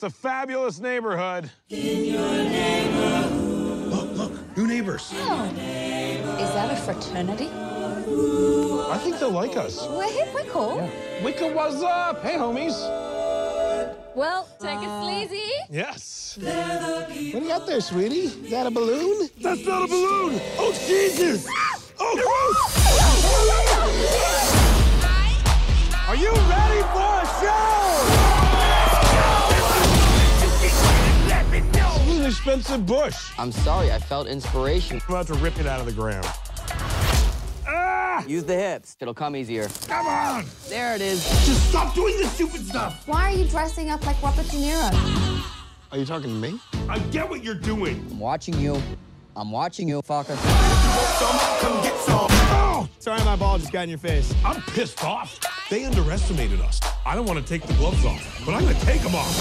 It's a fabulous neighborhood. Look, new neighbors. Oh. Is that a fraternity? I think they'll like us. We're hip, we're cool. Yeah. Wicca, what's up? Hey, homies. Well, take it sleazy. Yes. What do you got there, sweetie? Is that a balloon? That's not a balloon. Oh, Jesus. Oh, gross. Are you ready for a show? This is an expensive bush. I'm sorry, I felt inspiration. I'm about to rip it out of the ground. Use the hips. It'll come easier. Come on! There it is. Just stop doing this stupid stuff! Why are you dressing up like Robert De Niro? Are you talking to me? I get what you're doing. I'm watching you. I'm watching you, fucker. Come get some! Oh, Sorry my ball just got in your face. I'm pissed off. They underestimated us. I don't want to take the gloves off, but I'm going to take them off.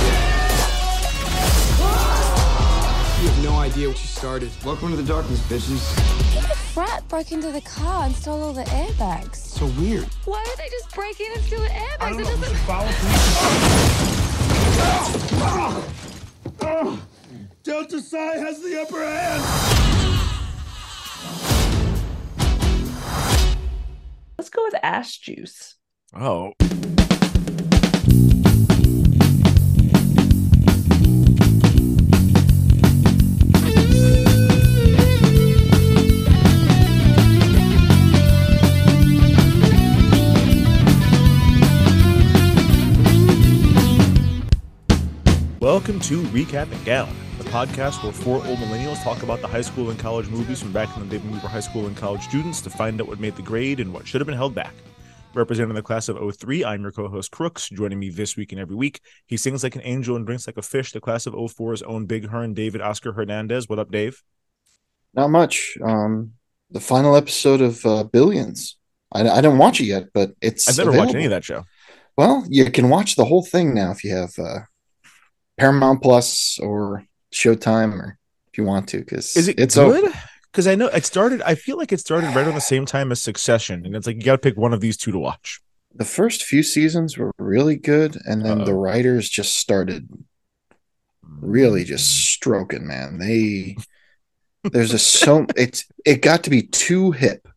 You have no idea what you started. Welcome to the darkness, bitches. The frat broke into the car and stole all the airbags. So weird. Why would they just break in and steal the airbags? I don't It know. We doesn't... should follow police. Delta Psi has the upper hand. Let's go with ash juice. Oh. Welcome to Recap and Gown, the podcast where four old millennials talk about the high school and college movies from back in the day when we were high school and college students to find out what made the grade and what should have been held back. Representing the class of 03, I'm your co-host Crooks. Joining me this week and every week, he sings like an angel and drinks like a fish, the class of 04's own Big Hearn, David Oscar Hernandez. What up, Dave? Not much. The final episode of Billions. I didn't watch it yet, but it's I've never available. watched any of that show. Well, you can watch the whole thing now if you have Paramount Plus or Showtime, or if you want to. Because Is it good? Because I know it started. I feel like it started right on the same time as Succession, and it's like you got to pick one of these two to watch. The first few seasons were really good, and then the writers just started really just stroking. Man, there's it got to be too hip.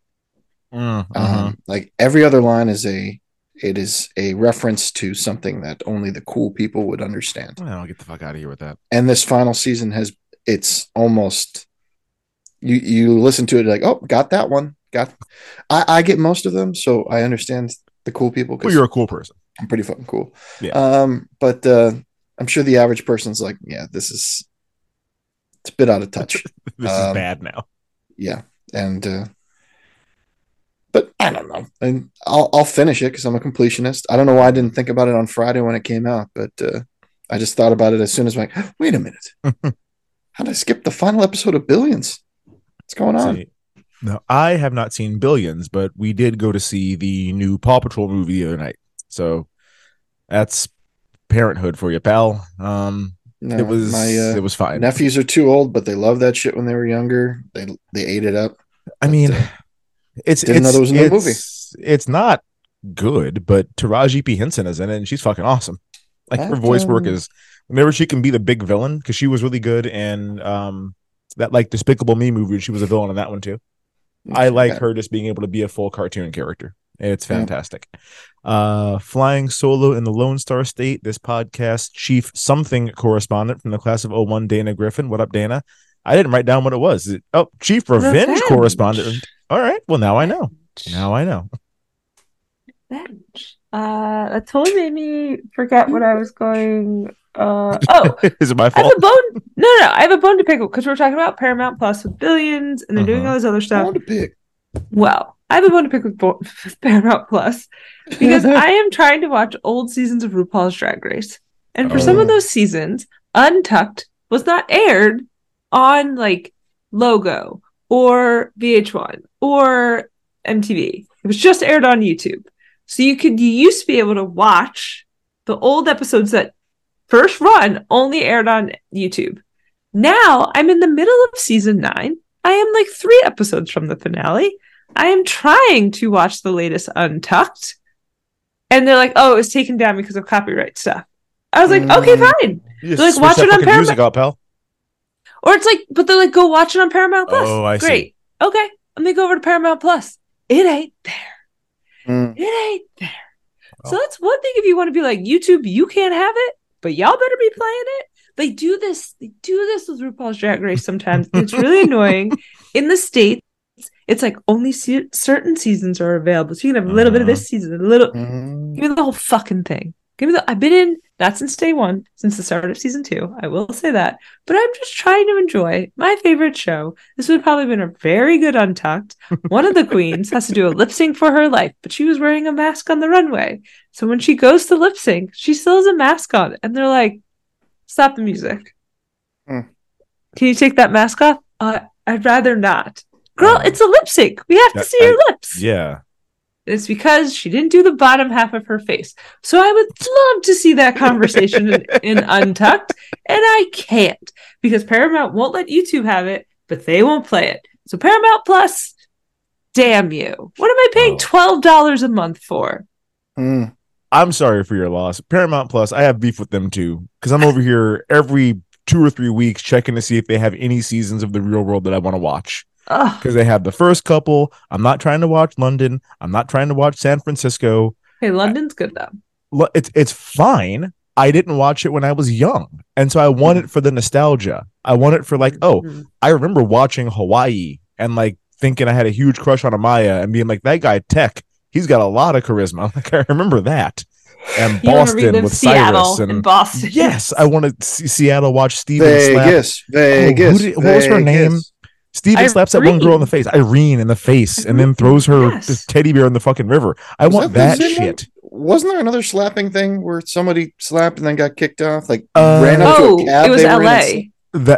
Like every other line is a reference to something that only the cool people would understand. I'll get the fuck out of here with that. And this final season it's almost you listen to it like, oh, got that one. I get most of them, so I understand the cool people. Well, you're a cool person. I'm pretty fucking cool. Yeah. But I'm sure the average person's like, yeah, it's a bit out of touch. This is bad now. Yeah. And but I don't know. And I'll finish it because I'm a completionist. I don't know why I didn't think about it on Friday when it came out, but I just thought about it as soon as I'm like, wait a minute. How did I skip the final episode of Billions? What's going on? No, I have not seen Billions, but we did go to see the new Paw Patrol movie the other night. So that's parenthood for you, pal. No, it was fine. Nephews are too old, but they loved that shit when they were younger. They ate it up. I mean, didn't know there was a new movie. It's not good, but Taraji P. Henson is in it, and she's fucking awesome. Like her voice work is whenever she can be the big villain, because she was really good in that like Despicable Me movie. She was a villain in that one too. I like her just being able to be a full cartoon character. It's fantastic. Flying solo in the Lone Star State, this podcast chief something correspondent from the class of 01, Dana Griffin. What up, Dana? I didn't write down what it was. Chief Revenge correspondent. All right. Well, now I know. That totally made me forget what I was going. Is it my fault? I have a bone to pick because we're talking about Paramount Plus with Billions, and they're doing all this other stuff. Bone to pick. Well, I have a bone to pick with Paramount Plus because I am trying to watch old seasons of RuPaul's Drag Race, and for some of those seasons, Untucked was not aired on like Logo or VH1 or MTV. It was just aired on YouTube. So you used to be able to watch the old episodes that first run only aired on YouTube. Now I'm in the middle of season 9. I am like 3 episodes from the finale. I am trying to watch the latest Untucked. And they're like, oh, it was taken down because of copyright stuff. I was like, okay, fine. You They're like, switch watch that it on fucking Paramount. music up, pal. Or it's like, but they're like, go watch it on Paramount Plus. Oh, I see. Great. Okay, let me go over to Paramount Plus. It ain't there. It ain't there. So that's one thing if you want to be like, YouTube, you can't have it, but y'all better be playing it. They do this with RuPaul's Drag Race sometimes. It's really annoying. In the States, it's like only certain seasons are available. So you can have a little bit of this season, a little. Give me the whole fucking thing. I've been in, not since day one, since the start of season 2. I will say that. But I'm just trying to enjoy my favorite show. This would have probably been a very good Untucked. One of the queens has to do a lip sync for her life, but she was wearing a mask on the runway. So when she goes to lip sync, she still has a mask on. And they're like, stop the music. Can you take that mask off? I'd rather not. Girl, it's a lip sync. We have to see your lips. Yeah. It's because she didn't do the bottom half of her face. So I would love to see that conversation in Untucked, and I can't because Paramount won't let YouTube have it, but they won't play it. So Paramount Plus, damn you. What am I paying $12 a month for? I'm sorry for your loss. Paramount Plus, I have beef with them too because I'm over here every 2 or 3 weeks checking to see if they have any seasons of The Real World that I want to watch. Because they have the first couple. I'm not trying to watch London. I'm not trying to watch San Francisco. Hey, London's good though. It's fine. I didn't watch it when I was young. And so I want it for the nostalgia. I want it for like, I remember watching Hawaii and like thinking I had a huge crush on Amaya and being like, that guy Tech, he's got a lot of charisma. Like I remember that. And Boston with Cyrus and Boston. Yes, I want to see Seattle watch Steven Vegas. What was her name? Steven slaps that one girl in the face, Irene in the face, and then throws her teddy bear in the fucking river. I want that shit. Wasn't there another slapping thing where somebody slapped and then got kicked off? Like ran up to a cab. It was LA.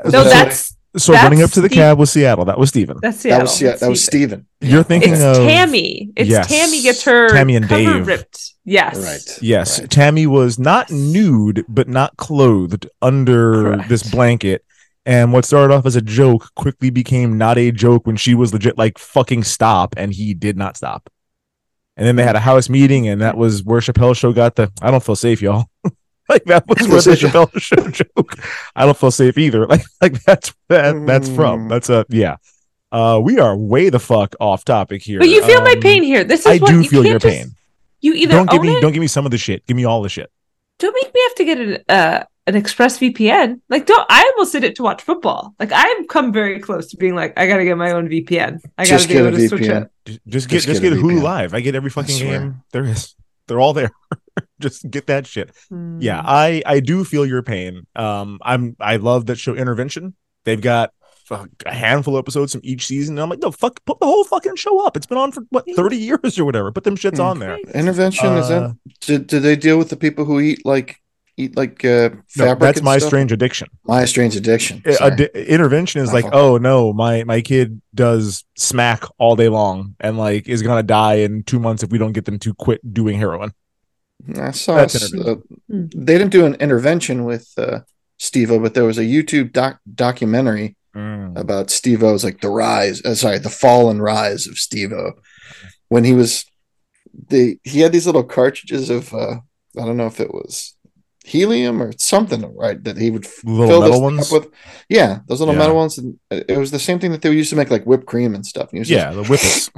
So running up to the cab was Seattle. That was Steven. That's Seattle. That was Steven. You're thinking it's of Tammy. Tammy gets her Tammy and cover Dave ripped. Yes. Right. Yes. Right. Tammy was not nude, but not clothed under this blanket. And what started off as a joke quickly became not a joke when she was legit like fucking stop, and he did not stop. And then they had a house meeting, and that was where Chappelle Show got the "I don't feel safe, y'all." Like that was where the Chappelle Show joke. I don't feel safe either. Like that's from. That's we are way the fuck off topic here. But you feel my pain here. This is I do feel your pain. You either don't give me some of the shit. Give me all the shit. Don't make me have to get an ExpressVPN. Like, I almost did it to watch football. Like, I've come very close to being like, I gotta get my own VPN. I gotta be able to switch it. Just get Hulu Live. I get every fucking game there is. They're all there. Just get that shit. Yeah, I do feel your pain. I love that show Intervention. They've got a handful of episodes from each season. And I'm like, no, fuck, put the whole fucking show up. It's been on for 30 years or whatever. Put them shits on there. Intervention is that? Did they deal with the people who eat fabric? No, that's My Strange Addiction. My Strange Addiction. Intervention is like, oh no, my kid does smack all day long and like is gonna die in 2 months if we don't get them to quit doing heroin. I saw they didn't do an intervention with Steve-O, but there was a YouTube documentary about Steve-O's like the fall and rise of Steve-O. When he had these little cartridges of I don't know if it was helium or something, right? That he would fill this thing up with. Yeah, those little metal ones. And it was the same thing that they used to make like whipped cream and stuff. And the whippets.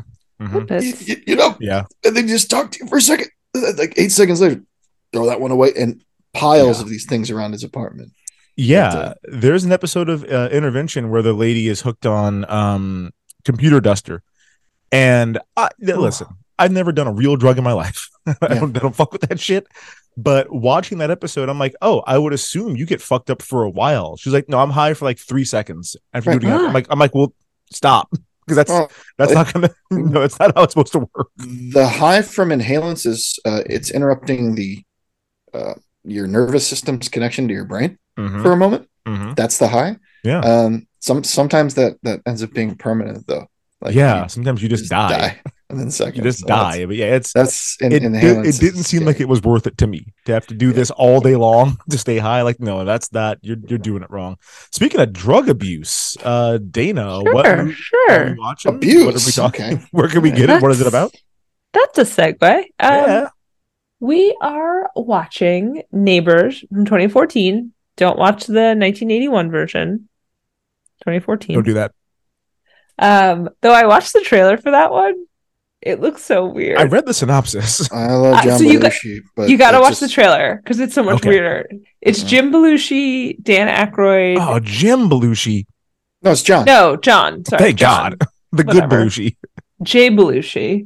Yeah. And then just talk to you for a second. Like 8 seconds later, throw that one away, and piles of these things around his apartment. Yeah, there's an episode of Intervention where the lady is hooked on computer duster, and listen, I've never done a real drug in my life. I don't fuck with that shit. But watching that episode, I'm like, oh, I would assume you get fucked up for a while. She's like, no, I'm high for like 3 seconds after doing it. I'm like, well, stop, because that's not gonna. No, that's not how it's supposed to work. The high from inhalants is it's interrupting the your nervous system's connection to your brain for a moment. That's the high. Yeah. Sometimes that ends up being permanent though. Like sometimes you just die. And then seconds. You just die. But yeah, it didn't seem like it was worth it to me to have to do this all day long to stay high. Like, no, that's not. You're doing it wrong. Speaking of drug abuse, Dana, what are you watching? Abuse. What are we talking? Okay. Where can we get it? What is it about? That's a segue. We are watching Neighbors from 2014. Don't watch the 1981 version. 2014. Don't do that. Though I watched the trailer for that one. It looks so weird. I read the synopsis. I love John so Belushi, but you got to that's watch the trailer because it's so much Okay. weirder. It's Jim Belushi, Dan Aykroyd. Oh, Jim Belushi. No, it's John. No, John. Sorry, Thank John. God. The Whatever. good Belushi. Jay Belushi.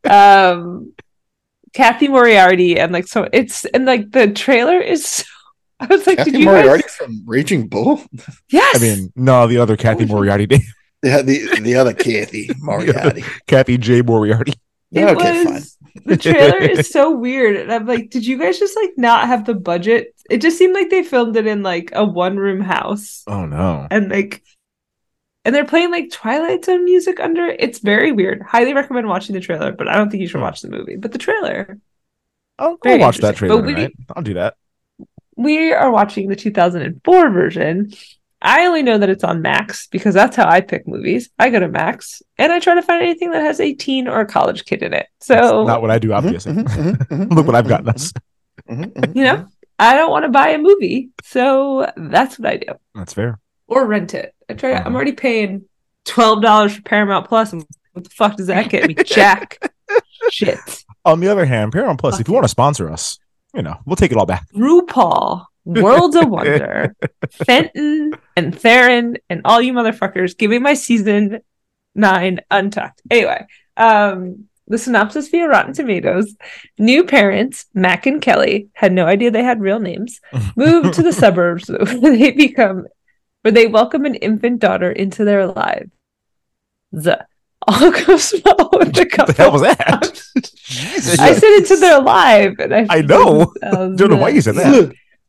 Kathy Moriarty and like so it's and like the trailer is so, I was like, Kathy did you Moriarty guys? from Raging Bull? Yes. I mean, no, the other Kathy Moriarty. Yeah, the other Kathy Moriarty. Kathy J. Moriarty. It Okay, was the trailer is so weird. And I'm like, did you guys just like not have the budget? It just seemed like they filmed it in like a one-room house. Oh no. And they're playing like Twilight Zone music under it. It's very weird. Highly recommend watching the trailer, but I don't think you should watch the movie. But the trailer. I'll Very watch that interesting. trailer But tonight. I'll do that. We are watching the 2004 version. I only know that it's on Max because that's how I pick movies. I go to Max and I try to find anything that has a teen or a college kid in it. So That's not what I do, obviously. Look what I've gotten us. you know, I don't want to buy a movie, so that's what I do. That's fair. Or rent it. I'm already paying $12 for Paramount Plus. And what the fuck does that get me? Jack. Shit. On the other hand, Paramount Plus, if you want to sponsor us, you know, we'll take it all back. RuPaul, Worlds of Wonder, Fenton and Theron, and all you motherfuckers, give me my season 9 Untucked. Anyway, the synopsis via Rotten Tomatoes: new parents, Mac and Kelly, had no idea they had real names, moved to the suburbs where they welcome an infant daughter into their lives. All goes well with the couple. What the hell was that? Jesus. I said into their life, and I know. Don't know why you said that.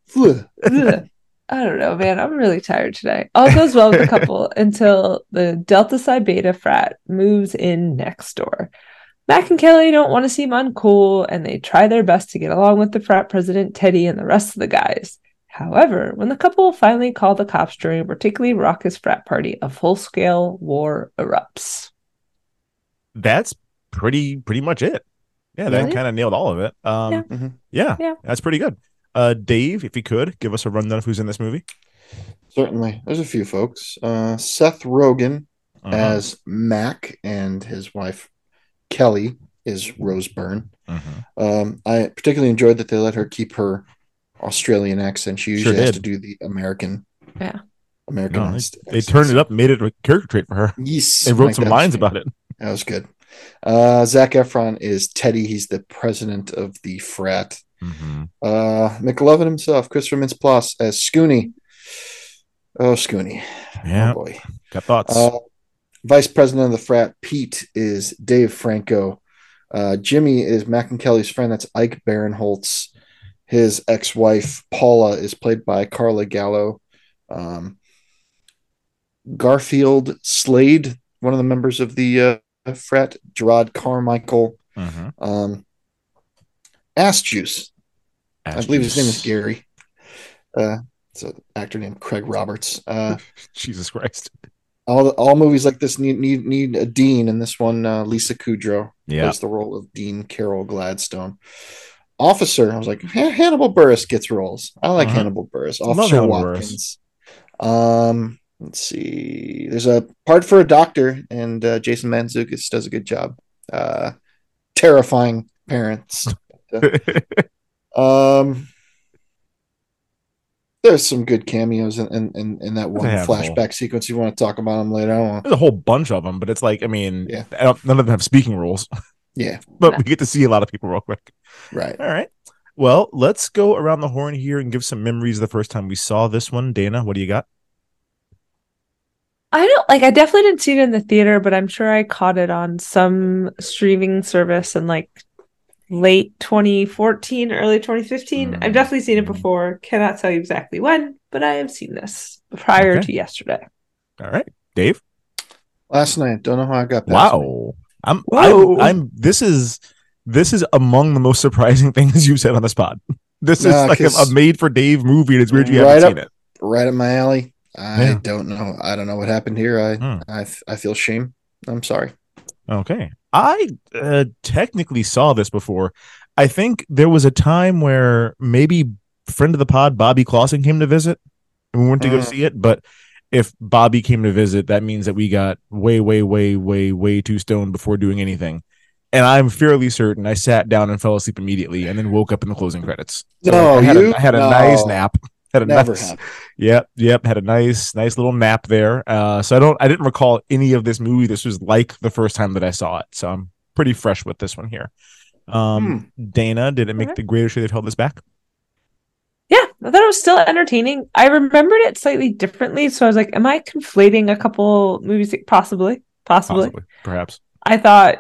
I don't know, man. I'm really tired today. All goes well with the couple until the Delta Psi Beta frat moves in next door. Mac and Kelly don't want to seem uncool, and they try their best to get along with the frat president, Teddy, and the rest of the guys. However, when the couple finally call the cops during a particularly raucous frat party, a full-scale war erupts. That's pretty much it. Yeah, that kind of nailed all of it. Yeah, that's pretty good. Dave, if you could give us a rundown of who's in this movie. Certainly. There's a few folks. Seth Rogen as Mac, and his wife Kelly is Rose Byrne. I particularly enjoyed that they let her keep her Australian accent. She usually has to do the American. Yeah. Americanized. They turned it up, made it a character trait for her. Yes. They wrote some lines about it. That was good. Zac Efron is Teddy. He's the president of the frat. McLovin himself, Christopher Mintz-Plasse as Scooney. Oh, Scooney. Yeah. Oh, boy. Got thoughts. Vice president of the frat, Pete, is Dave Franco. Jimmy is Mac and Kelly's friend. That's Ike Barinholtz. His ex-wife, Paula, is played by Carla Gallo. Garfield Slade, one of the members of the frat, Gerard Carmichael. Ass Juice. I believe his name is Gary. It's an actor named Craig Roberts. Jesus Christ. All movies like this need a Dean, and this one, Lisa Kudrow plays the role of Dean Carol Gladstone. Officer, I was like, Hannibal Buress gets roles. I like Hannibal Buress. Officer Watkins. Let's see. There's a part for a doctor, and Jason Mantzoukas does a good job. Terrifying parents. There's some good cameos in that one flashback sequence. You want to talk about them later? There's a whole bunch of them, but it's like, I mean, none of them have speaking roles. Yeah. But we get to see a lot of people real quick. Right. All right. Well, let's go around the horn here and give some memories of the first time we saw this one. Dana, what do you got? I definitely didn't see it in the theater, but I'm sure I caught it on some streaming service in like late 2014, early 2015. I've definitely seen it before. Cannot tell you exactly when, but I have seen this prior to yesterday. All right. Dave? Last night. Don't know how I got that. Wow. I'm this is among the most surprising things you've said on the spot. This is like a made for Dave movie, and it's weird you haven't seen it. Right up my alley. I don't know. I don't know what happened here. I feel shame. I'm sorry. Okay. I technically saw this before. I think there was a time where maybe friend of the pod, Bobby Clausen, came to visit, and we went to go see it. But if Bobby came to visit, that means that we got way, way, way, way, way too stoned before doing anything. And I'm fairly certain I sat down and fell asleep immediately, and then woke up in the closing credits. So No, I had a nice nap. Had a Never nice, happened. Yep. Had a nice little nap there. So I didn't recall any of this movie. This was like the first time that I saw it. So I'm pretty fresh with this one here. Dana, did it make the greater shade they've held this back? Yeah, I thought it was still entertaining. I remembered it slightly differently, so I was like, am I conflating a couple movies? Possibly. Perhaps. I thought,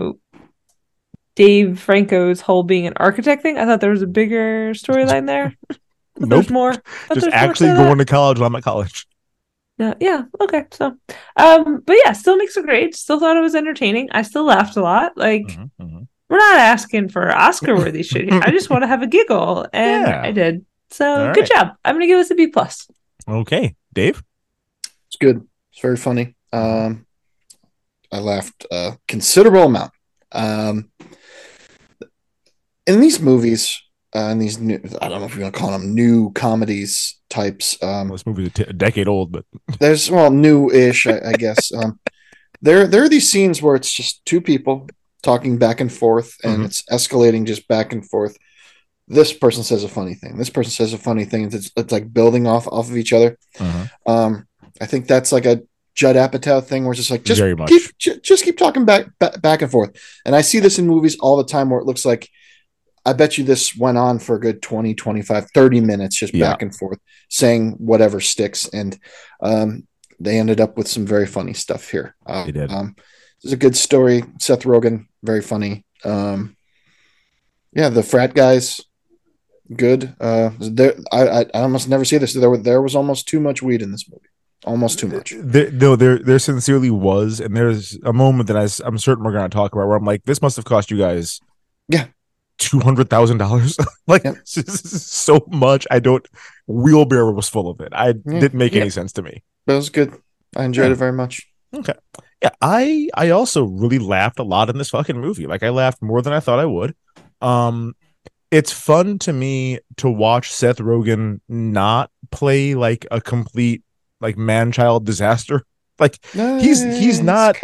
Dave Franco's whole being an architect thing, I thought there was a bigger storyline there. Nope. There's more. Just actually going to college while I'm at college. Yeah, okay. So, but yeah, still makes it great. Still thought it was entertaining. I still laughed a lot. Like, we're not asking for Oscar-worthy shit here. I just want to have a giggle, and I did. So, good job. I'm gonna give this a B+. Okay, Dave. It's good. It's very funny. I laughed a considerable amount. In these movies, in these new, I don't know if you're gonna call them new comedies types. This movie's a decade old, but there's new-ish, I guess. There are these scenes where it's just two people talking back and forth, and it's escalating just back and forth. This person says a funny thing. This person says a funny thing. It's like building off of each other. I think that's like a Judd Apatow thing where it's just like just keep talking back and forth. And I see this in movies all the time where it looks like, I bet you this went on for a good 20, 25, 30 minutes just back and forth saying whatever sticks. And they ended up with some very funny stuff here. They did. It's a good story. Seth Rogen, very funny. The frat guys, good. I almost never see this. There was almost too much weed in this movie. Almost too much. There sincerely was, and there's a moment that I'm certain we're going to talk about where I'm like, this must have cost you guys, $200,000. Like so much. Wheelbarrow was full of it. Didn't make any sense to me. But it was good. I enjoyed it very much. Okay. Yeah, I also really laughed a lot in this fucking movie. Like I laughed more than I thought I would. It's fun to me to watch Seth Rogen not play like a complete like man-child disaster. Like he's not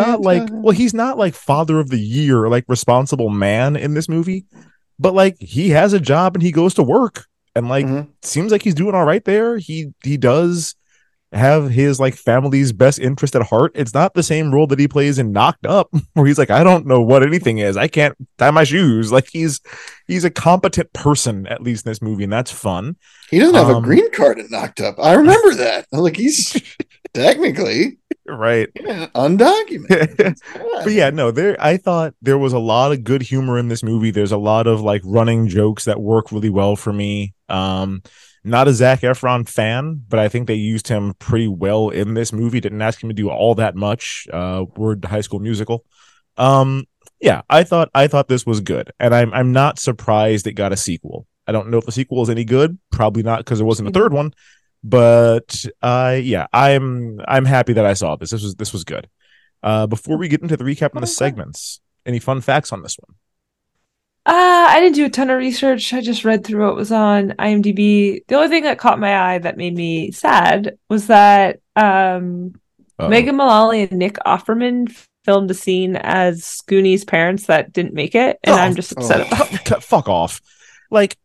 like father of the year or like responsible man in this movie, but like he has a job and he goes to work and like seems like he's doing all right there. He does have his like family's best interest at heart. It's not the same role that he plays in Knocked Up where he's like, I don't know what anything is. I can't tie my shoes. Like he's a competent person, at least in this movie, and that's fun. He doesn't have a green card in Knocked Up. I remember that. Like he's technically right. Undocumented. But yeah, no, I thought there was a lot of good humor in this movie. There's a lot of like running jokes that work really well for me. Not a Zac Efron fan, but I think they used him pretty well in this movie. Didn't ask him to do all that much. Word to High School Musical. Yeah, I thought this was good, and I'm not surprised it got a sequel. I don't know if the sequel is any good. Probably not, because there wasn't a third one. But yeah, I'm happy that I saw this. This was good. Before we get into the recap of the segments, any fun facts on this one? I didn't do a ton of research. I just read through what was on IMDb. The only thing that caught my eye that made me sad was that Megan Mullally and Nick Offerman filmed a scene as Scooney's parents that didn't make it, and I'm just upset about it. Fuck off. Like,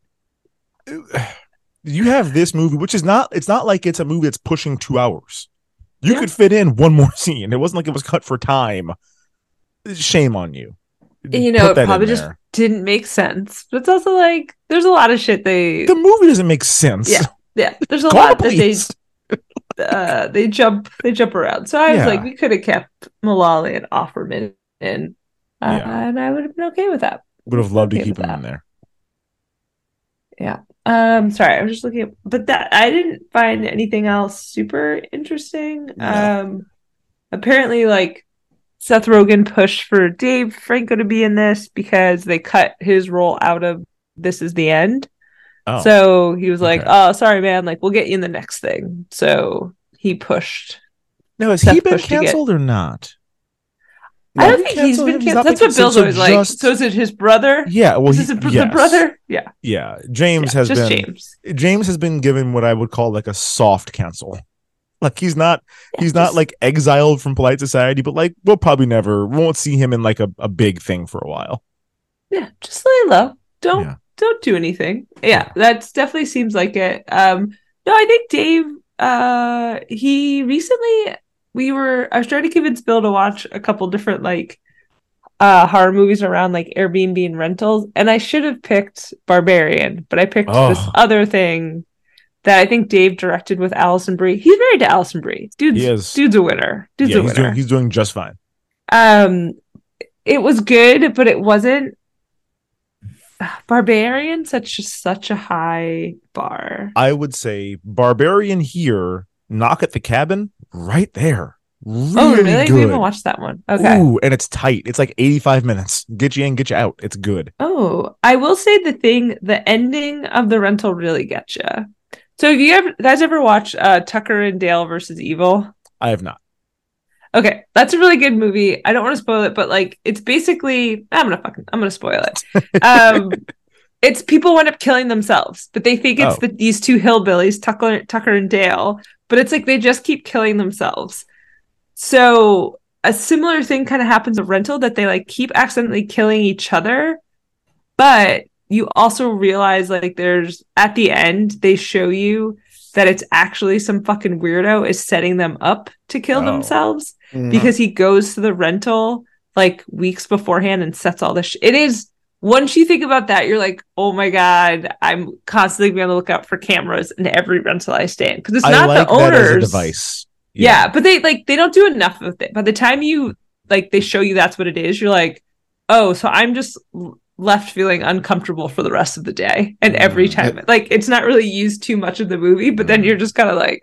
you have this movie, which is not, it's not like it's a movie that's pushing 2 hours. You could fit in one more scene. It wasn't like it was cut for time. Shame on you. You know, it probably just didn't make sense. But it's also like, there's a lot of shit the movie doesn't make sense. Yeah. There's a lot that they jump around. So I was like, we could have kept Mullally and Offerman in, and I would have been okay with that. Would have loved to keep him in there. Yeah. Sorry, I was just looking at, but that I didn't find anything else super interesting. No. Apparently, like, Seth Rogen pushed for Dave Franco to be in this because they cut his role out of This Is the End. Oh. So he was like, "Oh, sorry, man. Like, we'll get you in the next thing." So he pushed. Now, has he been canceled or not? I don't think he's been canceled. That's what Bill's always like. So is it his brother? Yeah. Well, is it the brother? Yeah. Yeah. James has been. James has been given what I would call like a soft cancel. Like he's not like exiled from polite society, but like we won't see him in like a big thing for a while. Yeah, just lay low. Don't do anything. Yeah, that definitely seems like it. No, I think Dave. He recently I was trying to convince Bill to watch a couple different like horror movies around like Airbnb and rentals, and I should have picked Barbarian, but I picked this other thing that I think Dave directed with Alison Brie. He's married to Alison Brie. Dude's a winner. He's doing just fine. It was good, but it wasn't. Barbarian, such a high bar. I would say Barbarian here, Knock at the Cabin, right there. Really good. We haven't watched that one. Okay. Ooh, and it's tight. It's like 85 minutes. Get you in, get you out. It's good. Oh, I will say the ending of The Rental really gets you. So have you guys ever watched Tucker and Dale versus Evil? I have not. Okay, that's a really good movie. I don't want to spoil it, but like it's basically I'm gonna spoil it. It's people wind up killing themselves, but they think it's these two hillbillies, Tucker and Dale, but it's like they just keep killing themselves. So a similar thing kind of happens in Rental, that they like keep accidentally killing each other, but you also realize like there's at the end they show you that it's actually some fucking weirdo is setting them up to kill themselves because he goes to the rental like weeks beforehand and sets all this it is, once you think about that, you're like, oh my God, I'm constantly going to look out for cameras in every rental I stay in, because it's not the owners. That as a device. Yeah, but they don't do enough of it. By the time you like they show you that's what it is, you're like, oh, so I'm just left feeling uncomfortable for the rest of the day. And every time like it's not really used too much of the movie, but then you're just kind of like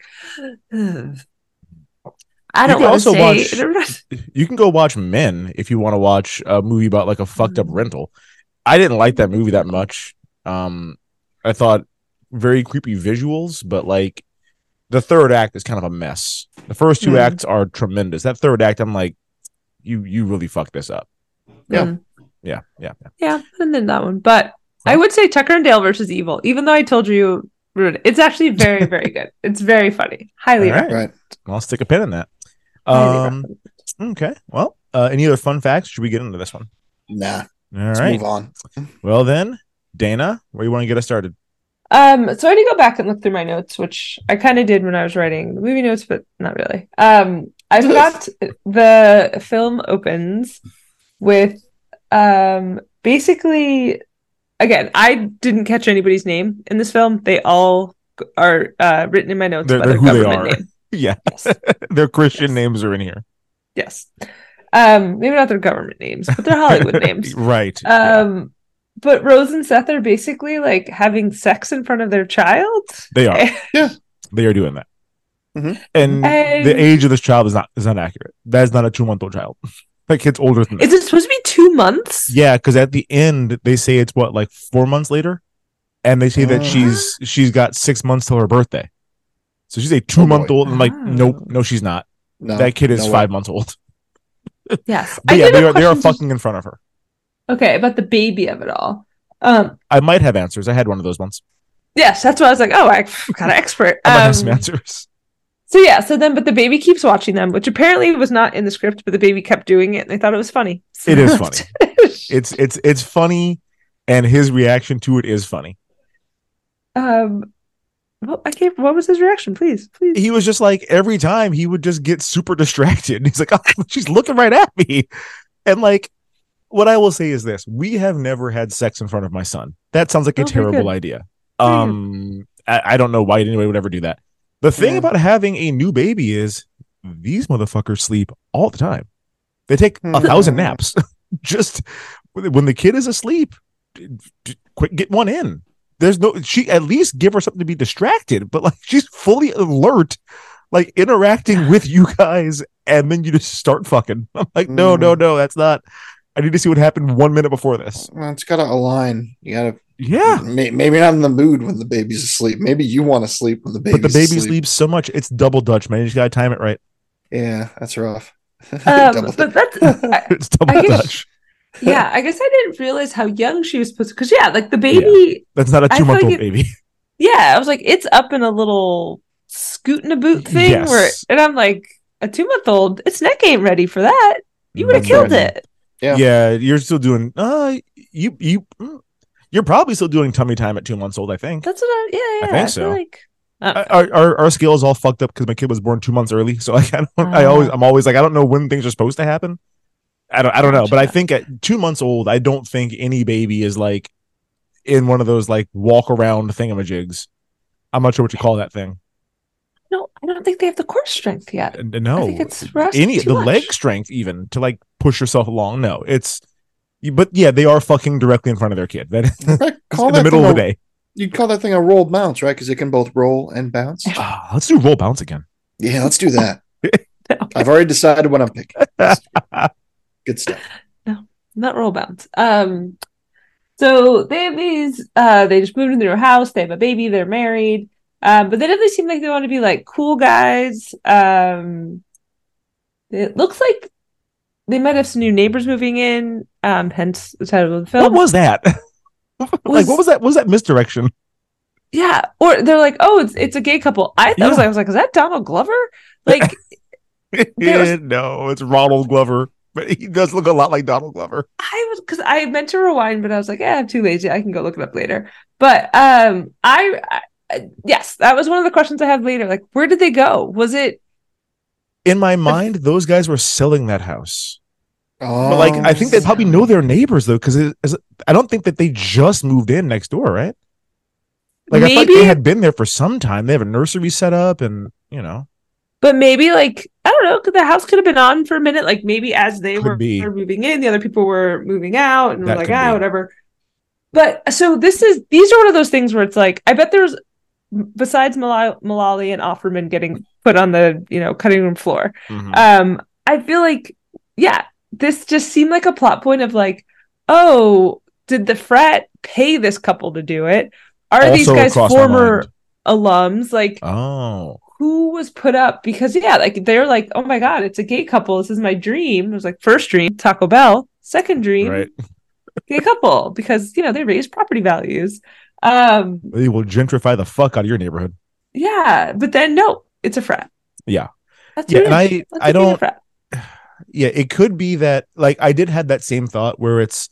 I don't want to say you can go watch Men if you want to watch a movie about like a fucked up rental. I didn't like that movie that much. I thought very creepy visuals, but like the third act is kind of a mess. The first two acts are tremendous. That third act, I'm like, you really fucked this up. Yeah, and then that one. But I would say Tucker and Dale versus Evil, even though I told you ruined it. It's actually very, very good. It's very funny. Highly recommend. I'll stick a pin in that. Okay. Well, any other fun facts? Should we get into this one? Nah. Let's move on. Well then, Dana, where do you want to get us started? So I need to go back and look through my notes, which I kind of did when I was writing the movie notes, but not really. I've got the film opens with basically, again, I didn't catch anybody's name in this film. They all are written in my notes by their government name. Yeah. Yes. Their Christian names are in here. Yes. Maybe not their government names, but their Hollywood names. Right. But Rose and Seth are basically like having sex in front of their child. They are. Yeah. They are doing that. Mm-hmm. And the age of this child is not accurate. That is not a 2-month-old child. Like it's older than that. Is it supposed to be 2 months? Yeah, because at the end they say it's what, like 4 months later, and they say that she's got 6 months till her birthday. So she's a 2-month-old. I'm like, nope, no, she's not. No, that kid is 5 months old. Yes, but yeah, they are fucking in front of her. Okay, about the baby of it all. I might have answers. I had one of those ones. Yes, that's why I was like, oh, I'm kind of expert. I might have some answers. So yeah, but the baby keeps watching them, which apparently was not in the script, but the baby kept doing it, and they thought it was funny. So it is funny. It's funny, and his reaction to it is funny. Well, what was his reaction? Please. He was just like, every time he would just get super distracted. He's like, oh, she's looking right at me. And like, what I will say is this: we have never had sex in front of my son. That sounds like a terrible idea. I don't know why anybody would ever do that. The thing about having a new baby is these motherfuckers sleep all the time. They take 1,000 naps. Just when the kid is asleep, quick, get one in. She at least give her something to be distracted, but like she's fully alert, like interacting with you guys, and then you just start fucking. I'm like, no, that's not. I need to see what happened 1 minute before this. Well, it's got to align. You got to. Yeah. Maybe not in the mood when the baby's asleep. Maybe you want to sleep when the baby's asleep. But the baby sleeps so much. It's double Dutch, man. You just got to time it right. Yeah, that's rough. Double But that's It's double I guess- dutch. yeah. I guess I didn't realize how young she was supposed to. Because like the baby. That's not a I feel 2-month-old like baby. Yeah, I was like, it's up in a little scoot in a boot thing Yes. and I'm like, a 2-month-old, its neck ain't ready for that. You would have That's killed right. it. Yeah. You're still doing you're probably still doing tummy time at 2 months old, I think. That's what I think feel so. like Our scales all fucked up because my kid was born 2 months early. So like I'm always like, I don't know when things are supposed to happen. I don't know. But I think at 2 months old, I don't think any baby is like in one of those like walk around thingamajigs. I'm not sure what you call that thing. no, I don't think they have the core strength yet. No, I think it's for us any too the much. leg strength even to like push yourself along. No, it's but yeah, they are fucking directly in front of their kid. That Right, call in the that middle thing of the day. You'd call that thing a rolled bounce, right? Because it can both roll and bounce. Let's do roll bounce again. Yeah, let's do that. I've already decided what I'm picking. Good stuff. Not roll bounce. So they have these they just moved into their house, they have a baby, they're married. But they definitely seem like they want to be like cool guys. It looks like they might have some new neighbors moving in, hence the title of the film. What was that? Like what was that? What was that misdirection? Yeah, or they're like, oh, it's a gay couple. I was like, is that Donald Glover? Like, No, it's Ronald Glover, but he does look a lot like Donald Glover. because I meant to rewind, but I was like, yeah, I'm too lazy. I can go look it up later. But yes, that was one of the questions I have later. Like, where did they go? Was it In my mind, those guys were selling that house. Oh, But like, I think they probably know their neighbors though, because I don't think that they just moved in next door, right? Like I thought Maybe- they had been there for some time. They have a nursery set up, and you know, But maybe like I don't know, the house could have been on for a minute. Like maybe as they were be. moving in, the other people were moving out, and we're That like, could be. whatever. But so these are one of those things where it's like, I bet there's besides Mullally and Offerman getting put on the cutting room floor. Mhm. I feel like this just seemed like a plot point of like, oh, did the frat pay this couple to do it? Are these Also guys crossed my former mind. alums? Like, Oh, who was put up? Because like they're like, oh my god, it's a gay couple. This is my dream. It was like first dream, Taco Bell. Second dream, right. gay couple. Because they raise property values. They will gentrify the fuck out of your neighborhood. Yeah, but then no, it's a frat. Yeah. That's Yeah, what and it is. That's I it being a don't. frat. Yeah, it could be that like I did have that same thought where is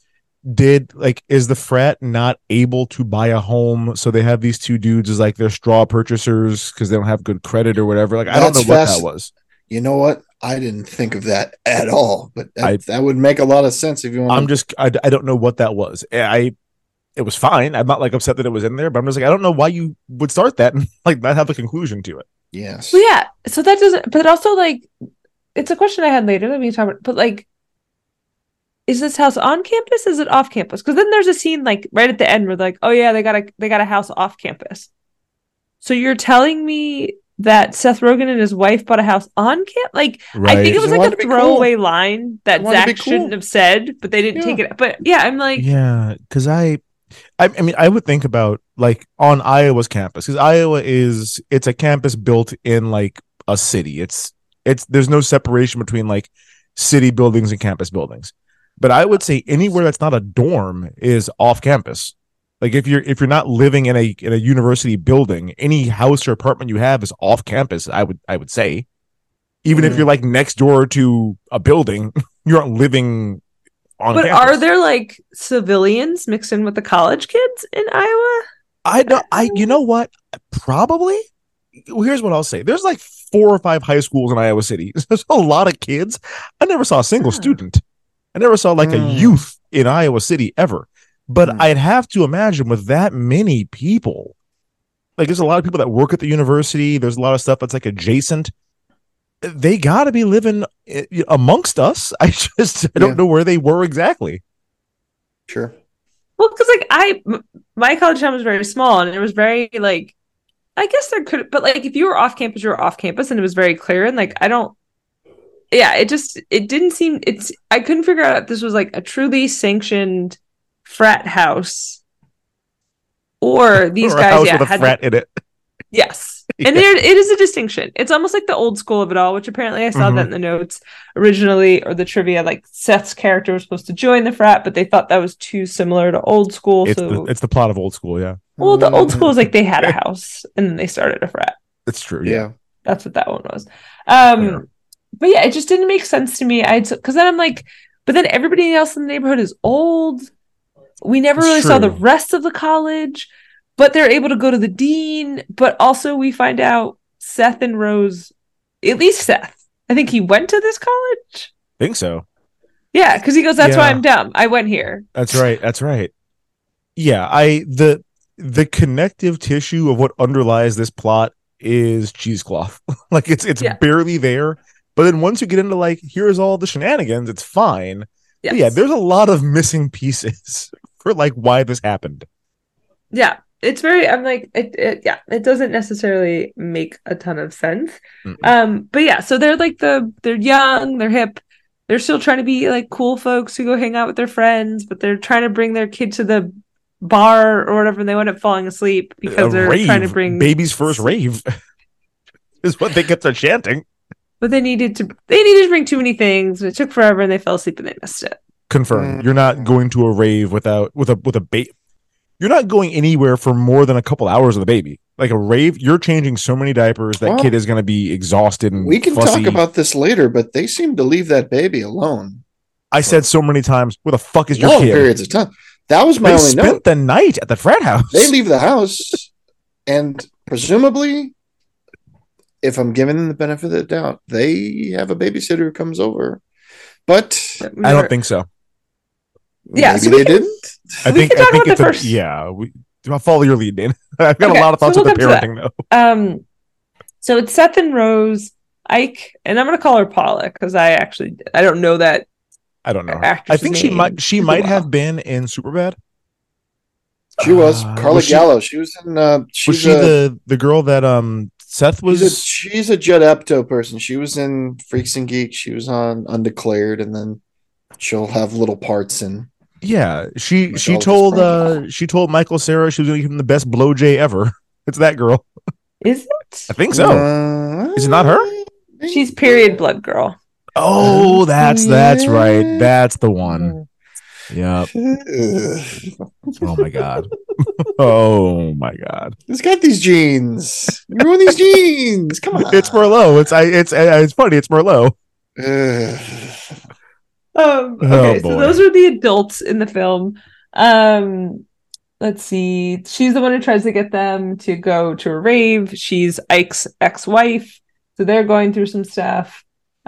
the frat not able to buy a home, so they have these two dudes as like their straw purchasers because they don't have good credit or whatever. Like I don't know That's what fast. that was. You know what? I didn't think of that at all, but that would make a lot of sense if you want. I don't know what that was. It was fine. I'm not like upset that it was in there, but I'm just like I don't know why you would start that and like not have a conclusion to it. Yes. Well, yeah. So that doesn't. But also, like, it's a question I had later that we can talk about. But like, is this house on campus? Is it off campus? Because then there's a scene like right at the end where they're like, oh yeah, they got a house off campus. So you're telling me that Seth Rogen and his wife bought a house on camp? Like, Right. I think it was They like wanted a to be throwaway line that They wanted to Zach be cool. shouldn't have said, but they didn't take it. But yeah, I'm like, Yeah, because I mean, I would think about like on Iowa's campus because Iowa it's a campus built in like a city. It's there's no separation between like city buildings and campus buildings. But I would say anywhere that's not a dorm is off campus. Like if you're not living in a university building, any house or apartment you have is off campus. I would say, even if you're like next door to a building, you aren't living on but campus. are there like civilians mixed in with the college kids in Iowa? You know what? Probably. Well, here's what I'll say. There's like 4 or 5 high schools in Iowa City. There's a lot of kids. I never saw a single student. I never saw like a youth in Iowa City ever. But I'd have to imagine with that many people, like there's a lot of people that work at the university. There's a lot of stuff that's like adjacent. They got to be living amongst us. I don't know where they were exactly. Sure. Well, because like my college town was very small, and it was very like, I guess there could, but like if you were off campus, you were off campus, and it was very clear. And like it didn't seem I couldn't figure out if this was like a truly sanctioned frat house, or these Or a guys house with a had frat in it. yes, And there it is a distinction. It's almost like the old school of it all, which apparently I saw that in the notes originally, or the trivia, like Seth's character was supposed to join the frat, but they thought that was too similar to old school. It's the plot of Old School, yeah. Well, the old school is like they had a house and then they started a frat. It's true, Yeah. That's what that one was. But yeah, it just didn't make sense to me. Because then I'm like, but then everybody else in the neighborhood is old. We never really saw the rest of the college, but they're able to go to the dean. But also we find out Seth and Rose, at least Seth, I think he went to this college. Think so. Yeah, because he goes, that's why I'm dumb. I went here. That's right. Yeah, the connective tissue of what underlies this plot is cheesecloth. Like it's barely there. But then once you get into like, here's all the shenanigans, it's fine. Yes. But yeah, there's a lot of missing pieces for like why this happened. Yeah, it's very. I'm like, it doesn't necessarily make a ton of sense. But yeah, so they're like they're young, they're hip, they're still trying to be like cool folks who go hang out with their friends, but they're trying to bring their kid to the bar or whatever, and they wind up falling asleep because they're trying to bring baby's first rave is what they kept on chanting. But they needed to bring too many things, and it took forever, and they fell asleep and they missed it. Confirm. You're not going to a rave with a baby. You're not going anywhere for more than a couple hours with a baby. Like a rave, you're changing so many diapers that kid is going to be exhausted and we can fussy. talk about this later, but they seem to leave that baby alone. I said so many times, where the fuck is your Long kid? periods of time. That was my They only spent note. the night at the frat house. They leave the house, and presumably, if I'm giving them the benefit of the doubt, they have a babysitter who comes over. But I don't think so. Yeah, maybe so they didn't. I think about it's the first. I'll follow your lead, Dan. I've got a lot of thoughts we'll with the come to parenting, though. So it's Seth and Rose, Ike, and I'm gonna call her Paula because I don't know that. I don't know. Actress's I think name. she might have been in Superbad. She was Carla Gallo. She was in. Was she the girl that Seth was? She's a Judd Apatow person. She was in Freaks and Geeks. She was on Undeclared, and then she'll have little parts in. Yeah, she all told this she told Michael Cera she was going to give him the best blow J ever. It's that girl. Is it? I think so. Is it not her? She's period blood girl. Oh, that's right. That's the one. Yep. Oh my god. Oh my god. He's got these jeans. You ruin these jeans. Come on. It's Merlot. It's funny. It's Merlot. Okay, so boy. those are the adults in the film. Let's see. She's the one who tries to get them to go to a rave. She's Ike's ex-wife. So they're going through some stuff.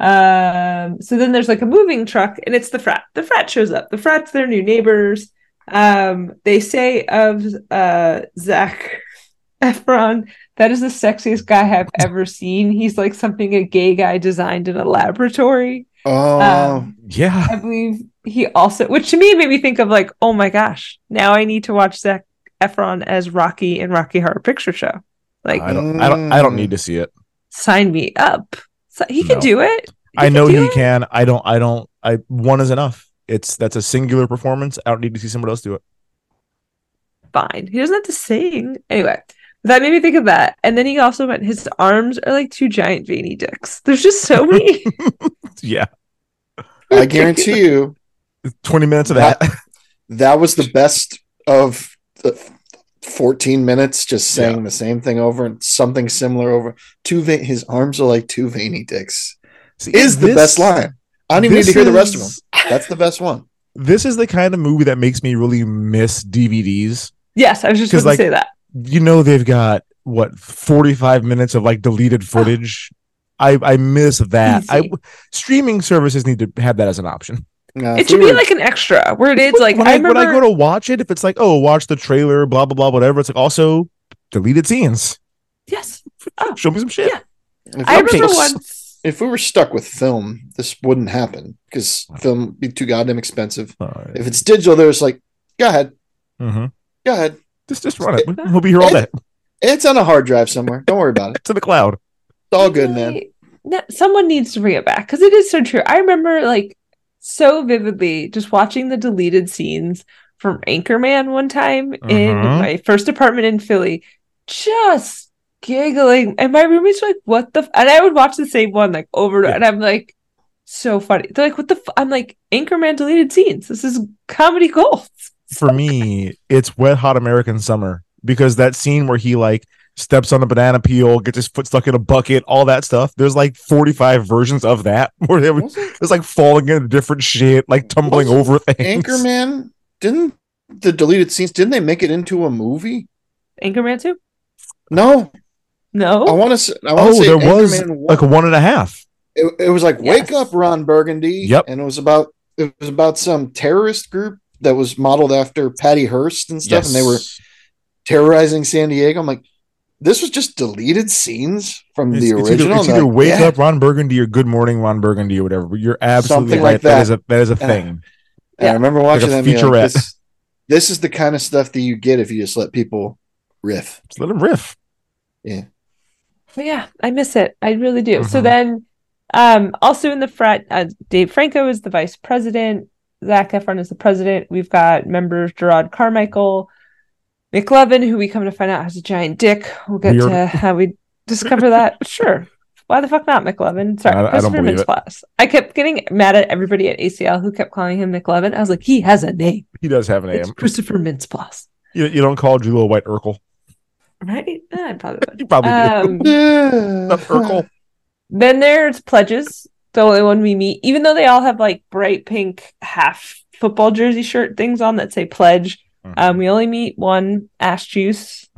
So then there's like a moving truck, and it's the frat. The frat shows up. The frat's their new neighbors. They say of Zac Efron, that is the sexiest guy I've ever seen. He's like something a gay guy designed in a laboratory. Yeah. I believe he also, which to me made me think of like, oh my gosh, now I need to watch Zac Efron as Rocky in Rocky Horror Picture Show. Like, I don't need to see it. Sign me up. So he can do it. I know he can. I don't. One is enough. That's a singular performance. I don't need to see someone else do it. Fine. He doesn't have to sing. Anyway, that made me think of that. And then he also went, his arms are like two giant veiny dicks. There's just so many. Yeah. I guarantee you 20 minutes of that. That was the best of the 14 minutes just saying the same thing over and something similar over. His arms are like two veiny dicks. See, is the best line. I don't even need to hear the rest of them. That's the best one. This is the kind of movie that makes me really miss DVDs. Yes, I was just going to say that. You know, they've got 45 minutes of like deleted footage. I miss that. Streaming services need to have that as an option. It should be like an extra where it is like when I go to watch it, if it's like, oh, watch the trailer, blah blah blah, whatever. It's like also deleted scenes. Yes. Show me some shit. Yeah. I remember once. If we were stuck with film, this wouldn't happen because film would be too goddamn expensive. If it's digital, there's like, go ahead. Mm-hmm. Go ahead. Just run it. We'll be here all day. It's on a hard drive somewhere. Don't worry about it. It's in the cloud. It's all good, man. No, someone needs to bring it back because it is so true. I remember like so vividly just watching the deleted scenes from Anchorman one time in my first apartment in Philly. Just giggling, and my roommates were like, "What the?" And I would watch the same one like over, and I'm like, "So funny." They're like, "What the?" I'm like, "Anchorman deleted scenes. This is comedy gold." For me, it's Wet Hot American Summer, because that scene where he like steps on a banana peel, gets his foot stuck in a bucket, all that stuff. There's like 45 versions of that where it's like falling into different shit, like tumbling over things. Anchorman, didn't they make it into a movie? Anchorman 2? No. No. I want to say There Anchorman was 1. like a 1.5. It was like Wake Up, Ron Burgundy. Yep. And it was about some terrorist group that was modeled after Patty Hearst and stuff, and they were terrorizing San Diego. I'm like, this was just deleted scenes from the original. It's either Wake Up Ron Burgundy or Good Morning Ron Burgundy or whatever. But you're absolutely Something right. like that. That is a thing. I remember watching like a that. featurette. This is the kind of stuff that you get if you just let people riff. Just let them riff. Yeah. But yeah, I miss it. I really do. So then, also in the frat, Dave Franco is the vice president. Zac Efron is the president. We've got members Gerard Carmichael, McLovin, who we come to find out has a giant dick. We'll get to how we discover that. Sure. Why the fuck not, McLovin? Sorry, I don't believe it. Mintz-Plasse. I kept getting mad at everybody at ACL who kept calling him McLovin. I was like, he has a name. He does have an name. It's Christopher Mintz-Plasse. You don't call Julia White Urkel. Right? I probably would. You probably do. Not Urkel. Then there's Pledges, the only one we meet, even though they all have like bright pink half football jersey shirt things on that say Pledge. We only meet one, Ash Juice.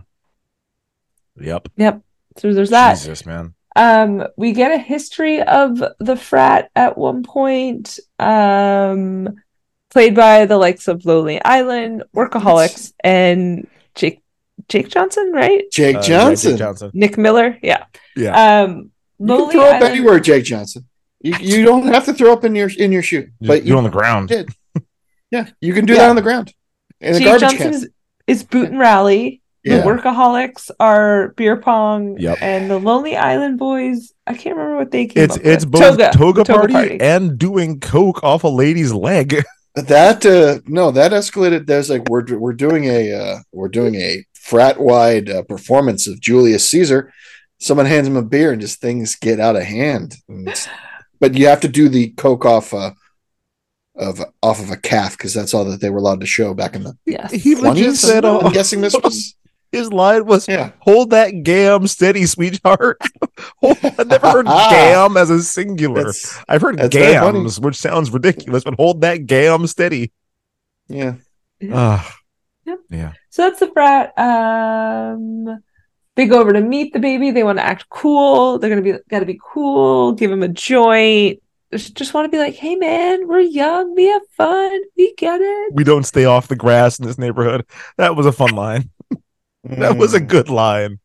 Yep. So there's that. Jesus, man. We get a history of the frat at one point, played by the likes of Lonely Island, Workaholics, and Jake Johnson, right? Jake Johnson. Nick Miller. Yeah. You can throw up anywhere, Jake Johnson. You don't have to throw up in your shoe, but you on the ground. Did. Yeah, you can do that on the ground. In Jake Johnson is Boot and Rally. The Workaholics are Beer Pong, and the Lonely Island Boys, I can't remember what they came up with. It's both Toga Party and doing coke off a lady's leg. That escalated. There's like we're doing a frat wide performance of Julius Caesar. Someone hands him a beer and just things get out of hand. But you have to do the coke off of a calf because that's all that they were allowed to show back in the He legit said, I'm guessing this was his line was, "Hold that gam steady, sweetheart." I've never heard gam as a singular. I've heard gams, which sounds ridiculous, but hold that gam steady. Yeah. Yeah. So that's the frat. They go over to meet the baby. They want to act cool. They're gotta be cool. Give him a joint. Just want to be like, hey man, we're young. We have fun. We get it. We don't stay off the grass in this neighborhood. That was a fun line. That was a good line.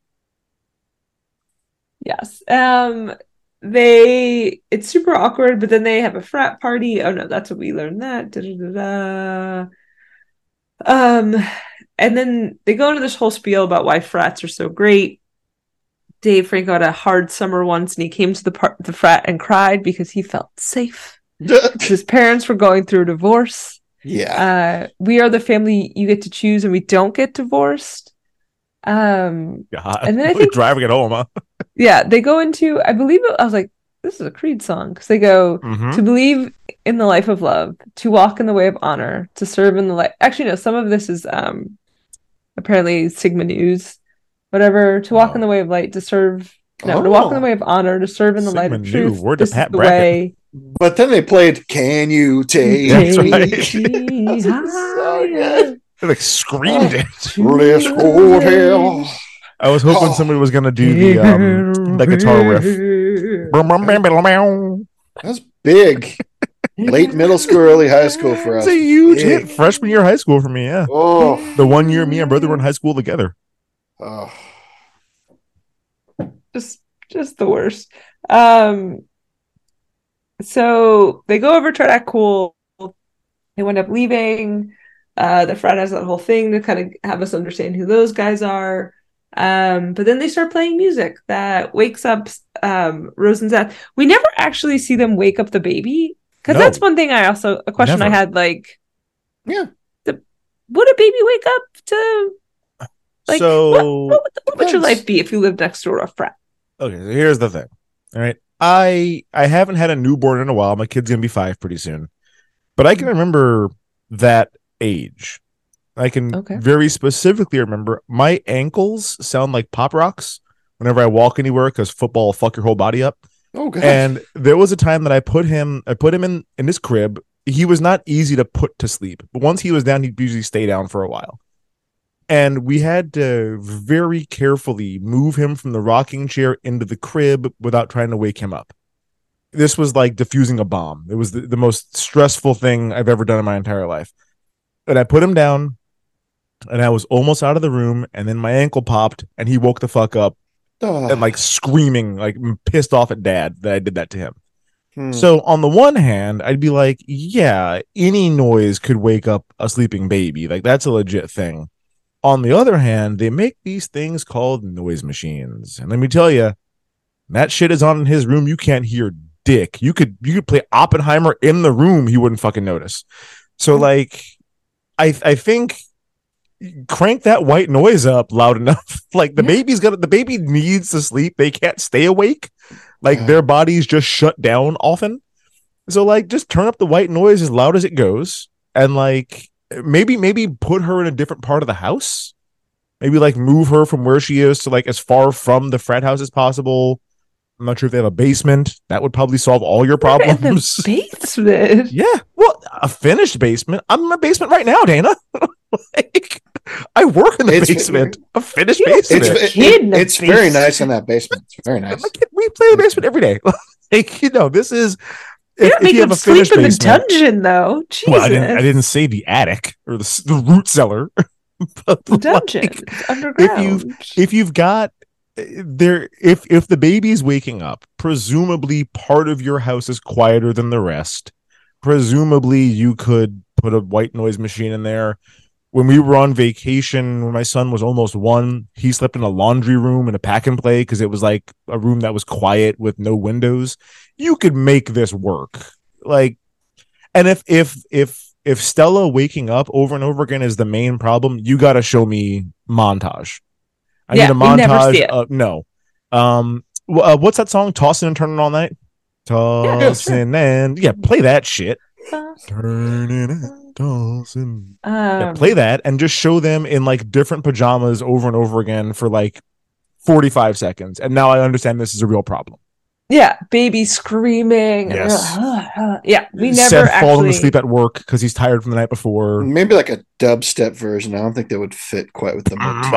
It's super awkward, but then they have a frat party. Oh no, that's what we learned that. And then they go into this whole spiel about why frats are so great. Dave Franco had a hard summer once, and he came to the frat and cried because he felt safe. His parents were going through a divorce. Yeah. We are the family you get to choose, and we don't get divorced. God. And then I think driving it home, huh? Yeah, they go into, I was like, this is a Creed song, because they go to believe in the life of love, to walk in the way of honor, to serve in the light. Actually, no, some of this is apparently Sigma News, whatever. To walk in the way of light, to serve. No, to walk in the way of honor, to serve in the light of truth. Word this to Pat is the Brackett. way. But then they played "Can You Take That's Me?" right. So good. They like screamed it. Let's go hell. I was hoping somebody was gonna do the guitar riff. That's big. Late middle school, early high school for us. It's a huge hit. Freshman year of high school for me, yeah. Oh, The 1 year me and brother were in high school together. oh. Just the worst. So they go over, try to act cool. They wind up leaving. The frat has that whole thing to kind of have us understand who those guys are. But then they start playing music that wakes up Rose and Zeth. We never actually see them wake up the baby, because that's one thing a question I had, like, Yeah, would a baby wake up to Like, So what would your life be if you lived next door to a frat? okay, so here's the thing. All right. I haven't had a newborn in a while. My kid's gonna be 5 pretty soon. But I can remember that age. I can very specifically remember my ankles sound like Pop Rocks whenever I walk anywhere because football will fuck your whole body up. Oh god. And there was a time that I put him in his crib. He was not easy to put to sleep, but once he was down, he'd usually stay down for a while. And we had to very carefully move him from the rocking chair into the crib without trying to wake him up. This was like defusing a bomb. It was the most stressful thing I've ever done in my entire life. And I put him down, and I was almost out of the room, and then my ankle popped, and he woke the fuck up and like screaming, like pissed off at dad that I did that to him. So on the one hand, I'd be like, yeah, any noise could wake up a sleeping baby. Like that's a legit thing. On the other hand, they make these things called noise machines. And let me tell you, that shit is on in his room. You can't hear dick. You could play Oppenheimer in the room. He wouldn't fucking notice. So like, I think crank that white noise up loud enough. Like the baby needs to sleep. They can't stay awake. Like their bodies just shut down often. So like just turn up the white noise as loud as it goes. And like maybe put her in a different part of the house. Maybe like move her from where she is to like as far from the frat house as possible. I'm not sure if they have a basement. That would probably solve all your problems. Basement? Yeah. Well, a finished basement. I'm in my basement right now, Dana. Like, I work in the basement. A finished basement. It's very nice in that basement. It's very nice. We play in the basement every day. Like, this is. You don't make him sleep in the dungeon, though. Jesus. Well, I didn't say the attic or the root cellar. But the dungeon, underground. If you've got if the baby's waking up, presumably part of your house is quieter than the rest. Presumably you could put a white noise machine in there. When we were on vacation, when my son was almost 1, he slept in a laundry room in a pack and play because it was like a room that was quiet with no windows. You could make this work. Like, and if Stella waking up over and over again is the main problem, you got to show me montage. I need a montage. Never see it. No. What's that song? Tossing and turning all night. Tossing and play that shit. Turning and tossing. Play that and just show them in like different pajamas over and over again for like 45 seconds. And now I understand this is a real problem. Yeah, baby screaming. Yes. We never Seth actually falling asleep at work because he's tired from the night before. Maybe like a dubstep version. I don't think they would fit quite with the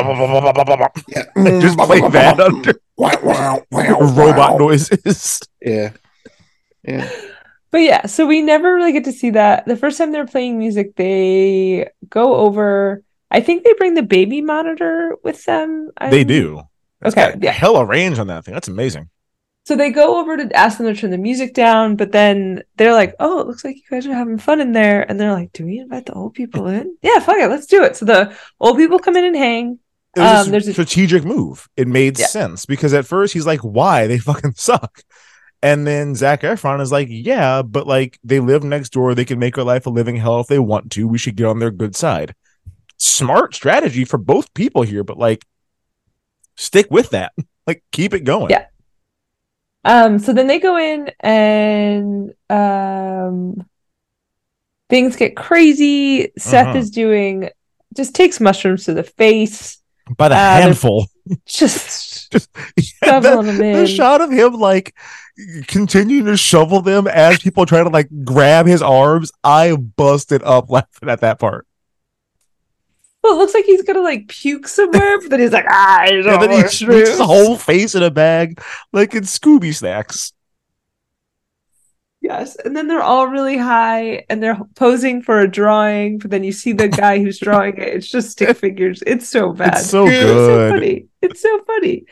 Just play that under robot noises. Yeah. But yeah, so we never really get to see that. The first time they're playing music, they go over. I think they bring the baby monitor with them. They do. That's okay, got hella range on that thing. That's amazing. So they go over to ask them to turn the music down, but then they're like, "Oh, it looks like you guys are having fun in there." And they're like, "Do we invite the old people in?" Yeah, fuck it, let's do it. So the old people come in and hang. There's a strategic move. It made sense because at first he's like, "Why? They fucking suck." And then Zac Efron is like, "Yeah, but like they live next door. They can make our life a living hell if they want to. We should get on their good side." Smart strategy for both people here, but like, stick with that. Like, keep it going. Yeah. So then they go in and things get crazy. Seth is just takes mushrooms to the face. By the handful. Just shoveling them in. The shot of him like continuing to shovel them as people try to like grab his arms. I busted up laughing at that part. Well, it looks like he's gonna like puke somewhere, but then he's like, and then he shoots his whole face in a bag, like in Scooby Snacks. Yes, and then they're all really high, and they're posing for a drawing. But then you see the guy who's drawing it; it's just stick figures. It's so bad. It's so good. It's so funny.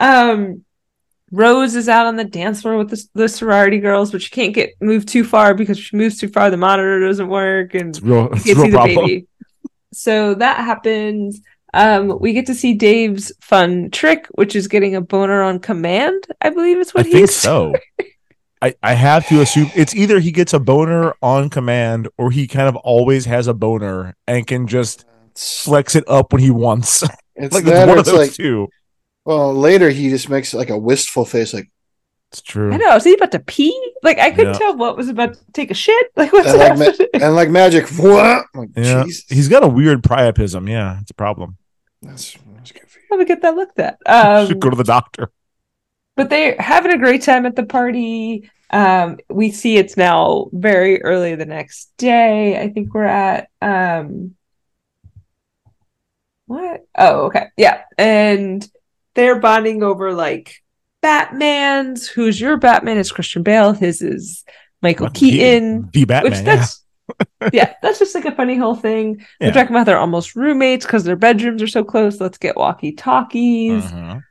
Rose is out on the dance floor with the sorority girls, but she can't move too far because if she moves too far, the monitor doesn't work, and it's real see the problem. baby. So that happens. We get to see Dave's fun trick, which is getting a boner on command. I believe is what I think so. I have to assume it's either he gets a boner on command or he kind of always has a boner and can just flex it up when he wants. It's like that, it's or one of it's those like, two. well, later he just makes like a wistful face, like, It's true. I know. Is he about to pee? Like I couldn't Yeah. tell what was about to take a shit. Like what's and like, happening? and like magic. What? I'm like, Yeah, Jesus. he's got a weird priapism. Yeah, it's a problem. That's good for you. Let me get that looked at. Should go to the doctor. But they're having a great time at the party. We see it's now very early the next day. I think we're at what? Oh, okay. Yeah. And they're bonding over like Batman's. Who's your Batman? Is Christian Bale. His is Michael Keaton. The Batman. Which that's yeah, that's just like a funny whole thing. Yeah. They're talking about they're almost roommates because their bedrooms are so close. Let's get walkie-talkies.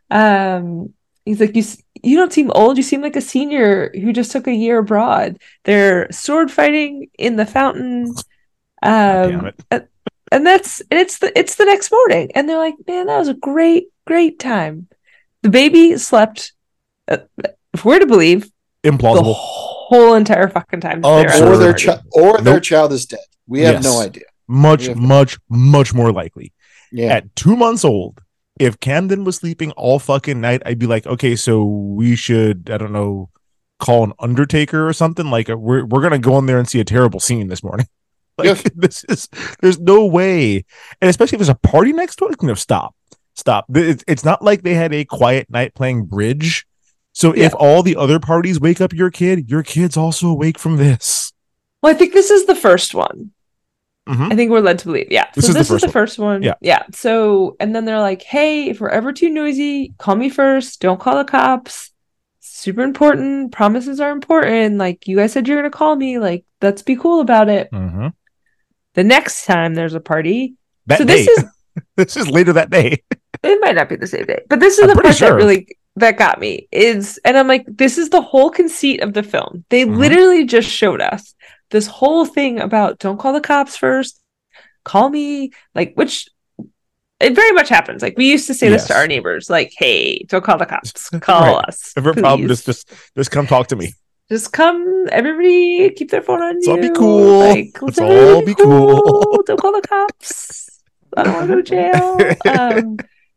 He's like, you don't seem old. You seem like a senior who just took a year abroad. They're sword fighting in the fountain. Damn it. And it's the next morning, and they're like, man, that was a great time. The baby slept, if we're to believe, the Implausible. whole entire fucking time. Or their Nope. child is dead. We have no idea. Much more likely. Yeah. At 2 months old, if Camden was sleeping all fucking night, I'd be like, okay, so we should, I don't know, call an undertaker or something. Like we're gonna go in there and see a terrible scene this morning. Like there's no way, and especially if there's a party next door. No, stop. It's not like they had a quiet night playing bridge. So if all the other parties wake up your kid's also awake from this. Well, I think this is the first one. Mm-hmm. I think we're led to believe. Yeah. This So is this the is the first one. Yeah. Yeah. So, and then they're like, hey, if we're ever too noisy, call me first. Don't call the cops. Super important. Promises are important. Like, you guys said you're going to call me. Like, let's be cool about it. Mm-hmm. The next time there's a party. That so day. this is later that day. It might not be the same day, but this is I'm the pretty part sure. that got me is, and I'm like, this is the whole conceit of the film. They Mm-hmm. literally just showed us this whole thing about don't call the cops first, call me, like, which it very much happens. Like we used to say this to Yes. our neighbors, like, hey, don't call the cops, call Right. us. If a problem, please. just come talk to me. Just come, everybody keep their phone on Let's you. all be cool. Like, Let's all be cool. Don't call the cops. I don't want to go to jail.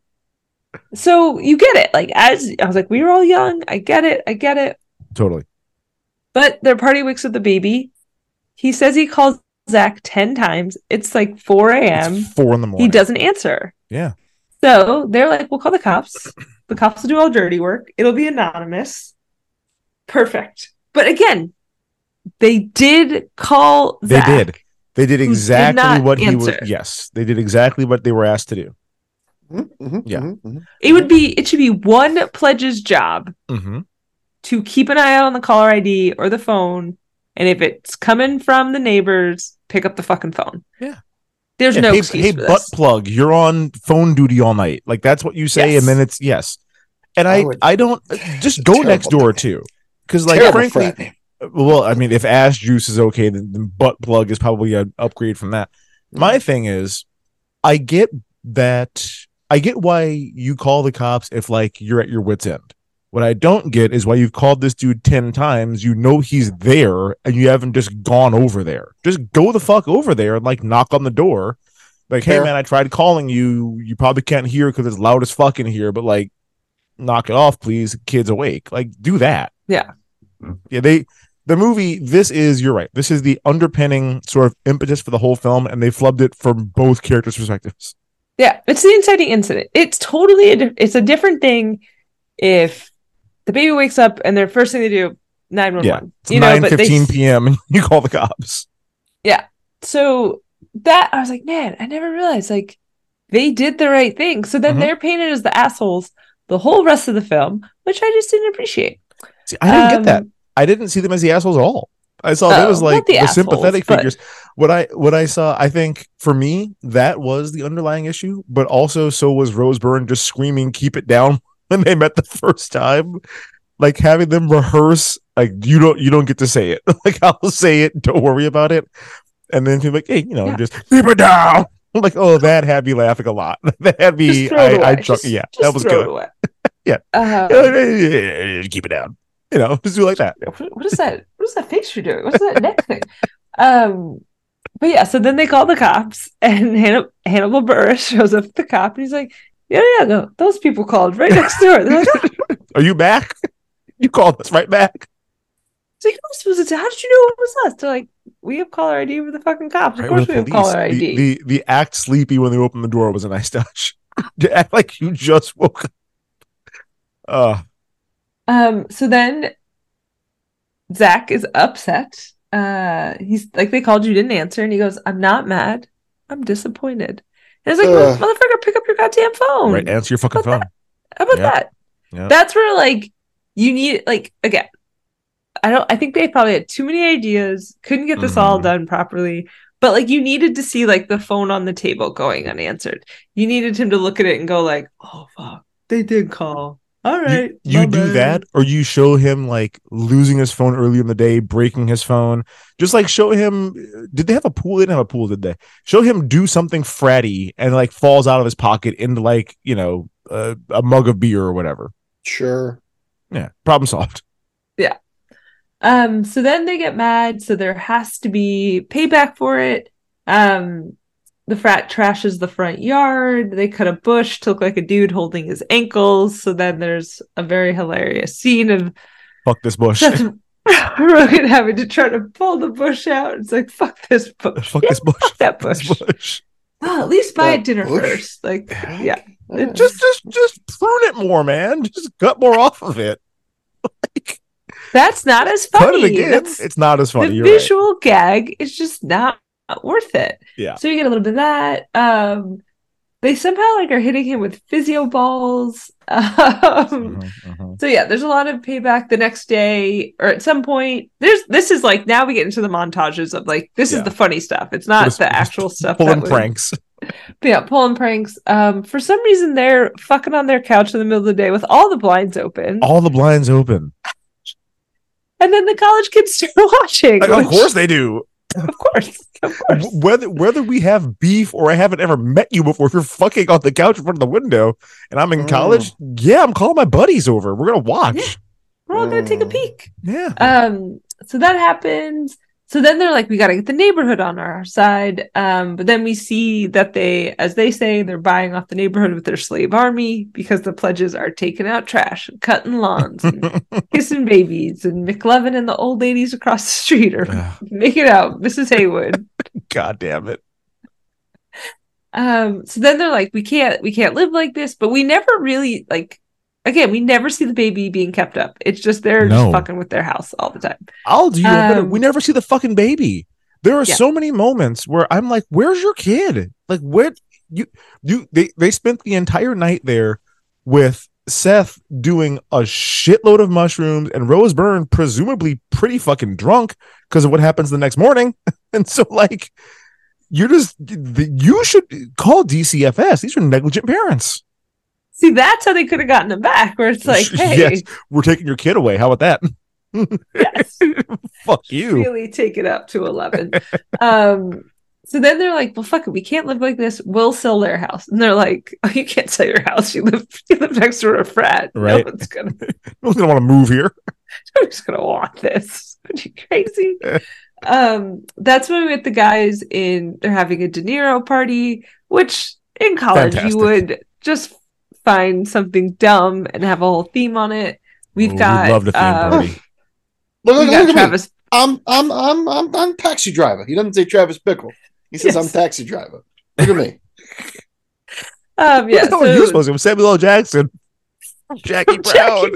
So you get it. Like, as I was like, we were all young. I get it. Totally. But their party wakes up the baby. He says he calls Zach 10 times. It's like 4 a.m. It's 4 in the morning. He doesn't answer. Yeah. So they're like, we'll call the cops. The cops will do all dirty work. It'll be anonymous. Perfect. But again, they did call Zach. They did exactly not what he was. answer. Yes, they did exactly what they were asked to do. Mm-hmm, Yeah. mm-hmm. It should be one pledge's job Mm-hmm. to keep an eye out on the caller ID or the phone, and if it's coming from the neighbors, pick up the fucking phone. Yeah. There's no excuse hey, for butt this. plug, you're on phone duty all night. Like that's what you say, Yes. and then it's yes. And I would- I don't just go Terrible next door nickname. too, because like Terrible frankly, frat name. well, I mean, if ass juice is okay, then butt plug is probably an upgrade from that. My thing is, I get that. I get why you call the cops if like you're at your wit's end. What I don't get is why you've called this dude 10 times. You know he's there and you haven't just gone over there. Just go the fuck over there and like knock on the door. Like, hey Fair. man, I tried calling you. You probably can't hear because it's loud as fuck in here, but like knock it off, please. Kid's awake. Like, do that. Yeah. Yeah, the movie, you're right. This is the underpinning sort of impetus for the whole film, and they flubbed it from both characters' perspectives. Yeah, it's the inciting incident. It's totally it's a different thing if the baby wakes up and their first thing they do 911. It's 9:15 p.m. and you call the cops. Yeah. So that I was like, man, I never realized like they did the right thing. So then they're painted as the assholes the whole rest of the film, which I just didn't appreciate. See, I didn't get that. I didn't see them as the assholes at all. I saw them as like the sympathetic figures. What I saw, I think for me, that was the underlying issue, but also so was Rose Byrne just screaming, "Keep it down" when they met the first time. Like having them rehearse, like you don't get to say it. Like I'll say it, don't worry about it. And then she's like, hey, just keep it down. I'm like, oh, that had me laughing a lot. That had me that was good. Yeah. Keep it down. Just do like that. What is that? What is that face you're doing? What's that neck thing? But yeah, so then they call the cops, and Hannibal Buress shows up at the cop, and he's like, Yeah, no, those people called right next door. They're like, oh. Are you back? You called us right back. It's like, how did you know it was us? They're like, we have caller ID with the fucking cops. Of Right, course with we the have caller police. ID. The act sleepy when they open the door was a nice touch. To act like you just woke up. So then Zach is upset. He's like, they called you, didn't answer, and he goes, I'm not mad. I'm disappointed. And it's like, well, motherfucker, pick up your goddamn phone. Right, answer your fucking phone. How about that? Yep. That's where, like, you need, like, again, I think they probably had too many ideas, couldn't get this all done properly, but, like, you needed to see, like, the phone on the table going unanswered. You needed him to look at it and go, like, oh, fuck, they did call. All right. You do that, or you show him like losing his phone earlier in the day, breaking his phone. Just like show him. Did they have a pool? They didn't have a pool, did they? Show him do something fratty and like falls out of his pocket into like a mug of beer or whatever. Sure. Yeah. Problem solved. Yeah. So then they get mad. So there has to be payback for it. The frat trashes the front yard. They cut a bush to look like a dude holding his ankles. So then there's a very hilarious scene of fuck this bush. Rogan having to try to pull the bush out. It's like, fuck this bush. Fuck this bush. Fuck that bush. Oh, at least buy it dinner first. Like, yeah. Just prune it more, man. Just cut more off of it. Like, that's not as funny. Cut it again. It's not as funny. The You're visual gag is just not worth it. Yeah. So you get a little bit of that. They somehow like are hitting him with physio balls. So yeah, there's a lot of payback the next day or at some point. This is like now we get into the montages of like this is the funny stuff. It's not the actual stuff. Pulling pranks. Yeah, pulling pranks. For some reason they're fucking on their couch in the middle of the day with all the blinds open. All the blinds open. And then the college kids start watching. Like, of course they do. Of course. Whether we have beef or I haven't ever met you before, if you're fucking on the couch in front of the window and I'm in college, yeah, I'm calling my buddies over. We're gonna watch. Yeah. We're all gonna take a peek. Yeah. So that happens. So then they're like, we got to get the neighborhood on our side. But then we see that they're buying off the neighborhood with their slave army because the pledges are taking out trash and cutting lawns and kissing babies. And McLovin and the old ladies across the street are making out. Mrs. Haywood. God damn it. So then they're like, we can't live like this. But we never really again, we never see the baby being kept up. It's just they're just fucking with their house all the time. I'll do you better. We never see the fucking baby. There are so many moments where I'm like, where's your kid? Like, where they spent the entire night there with Seth doing a shitload of mushrooms and Rose Byrne presumably pretty fucking drunk because of what happens the next morning. And so like, you should call DCFS. These are negligent parents. See, that's how they could have gotten him back, where it's like, hey, yes, we're taking your kid away. How about that? Yes. Fuck you. Really take it up to 11. So then they're like, well, fuck it. We can't live like this. We'll sell their house. And they're like, oh, you can't sell your house. You live next door to a frat. Right. No one's going to want to move here. Nobody's going to want this. Are you crazy? That's when we met the guys they're having a De Niro party, which in college you would just find something dumb and have a whole theme on it. We've got love the theme party. Look at Travis. Me. I'm taxi driver. He doesn't say Travis Bickle. He says I'm taxi driver. Look at me. Yeah. So you're supposed to Samuel L. Jackson, Jackie Brown.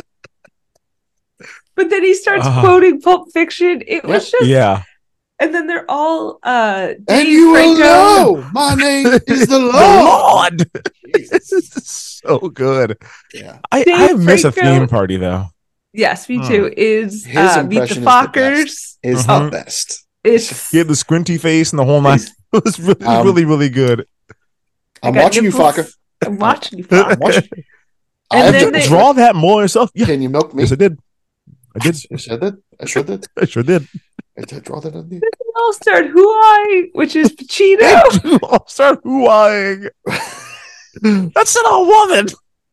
But then he starts quoting Pulp Fiction. It was just And then they're all and you will know my name is the Lord. This is so good. Yeah. I miss a theme party though. Yes, me too. Is Meet the impression Fockers. Is the best. He had the squinty face and the whole night. It was really good. I'm watching you, Focker. I'm watching you, Focker. And then draw that more yourself. Yeah. Can you milk me? Yes, I did. I sure did. I sure did. I did draw that on you. They all start hooaying, which is Pacino. They all start hooaying. That's an old woman.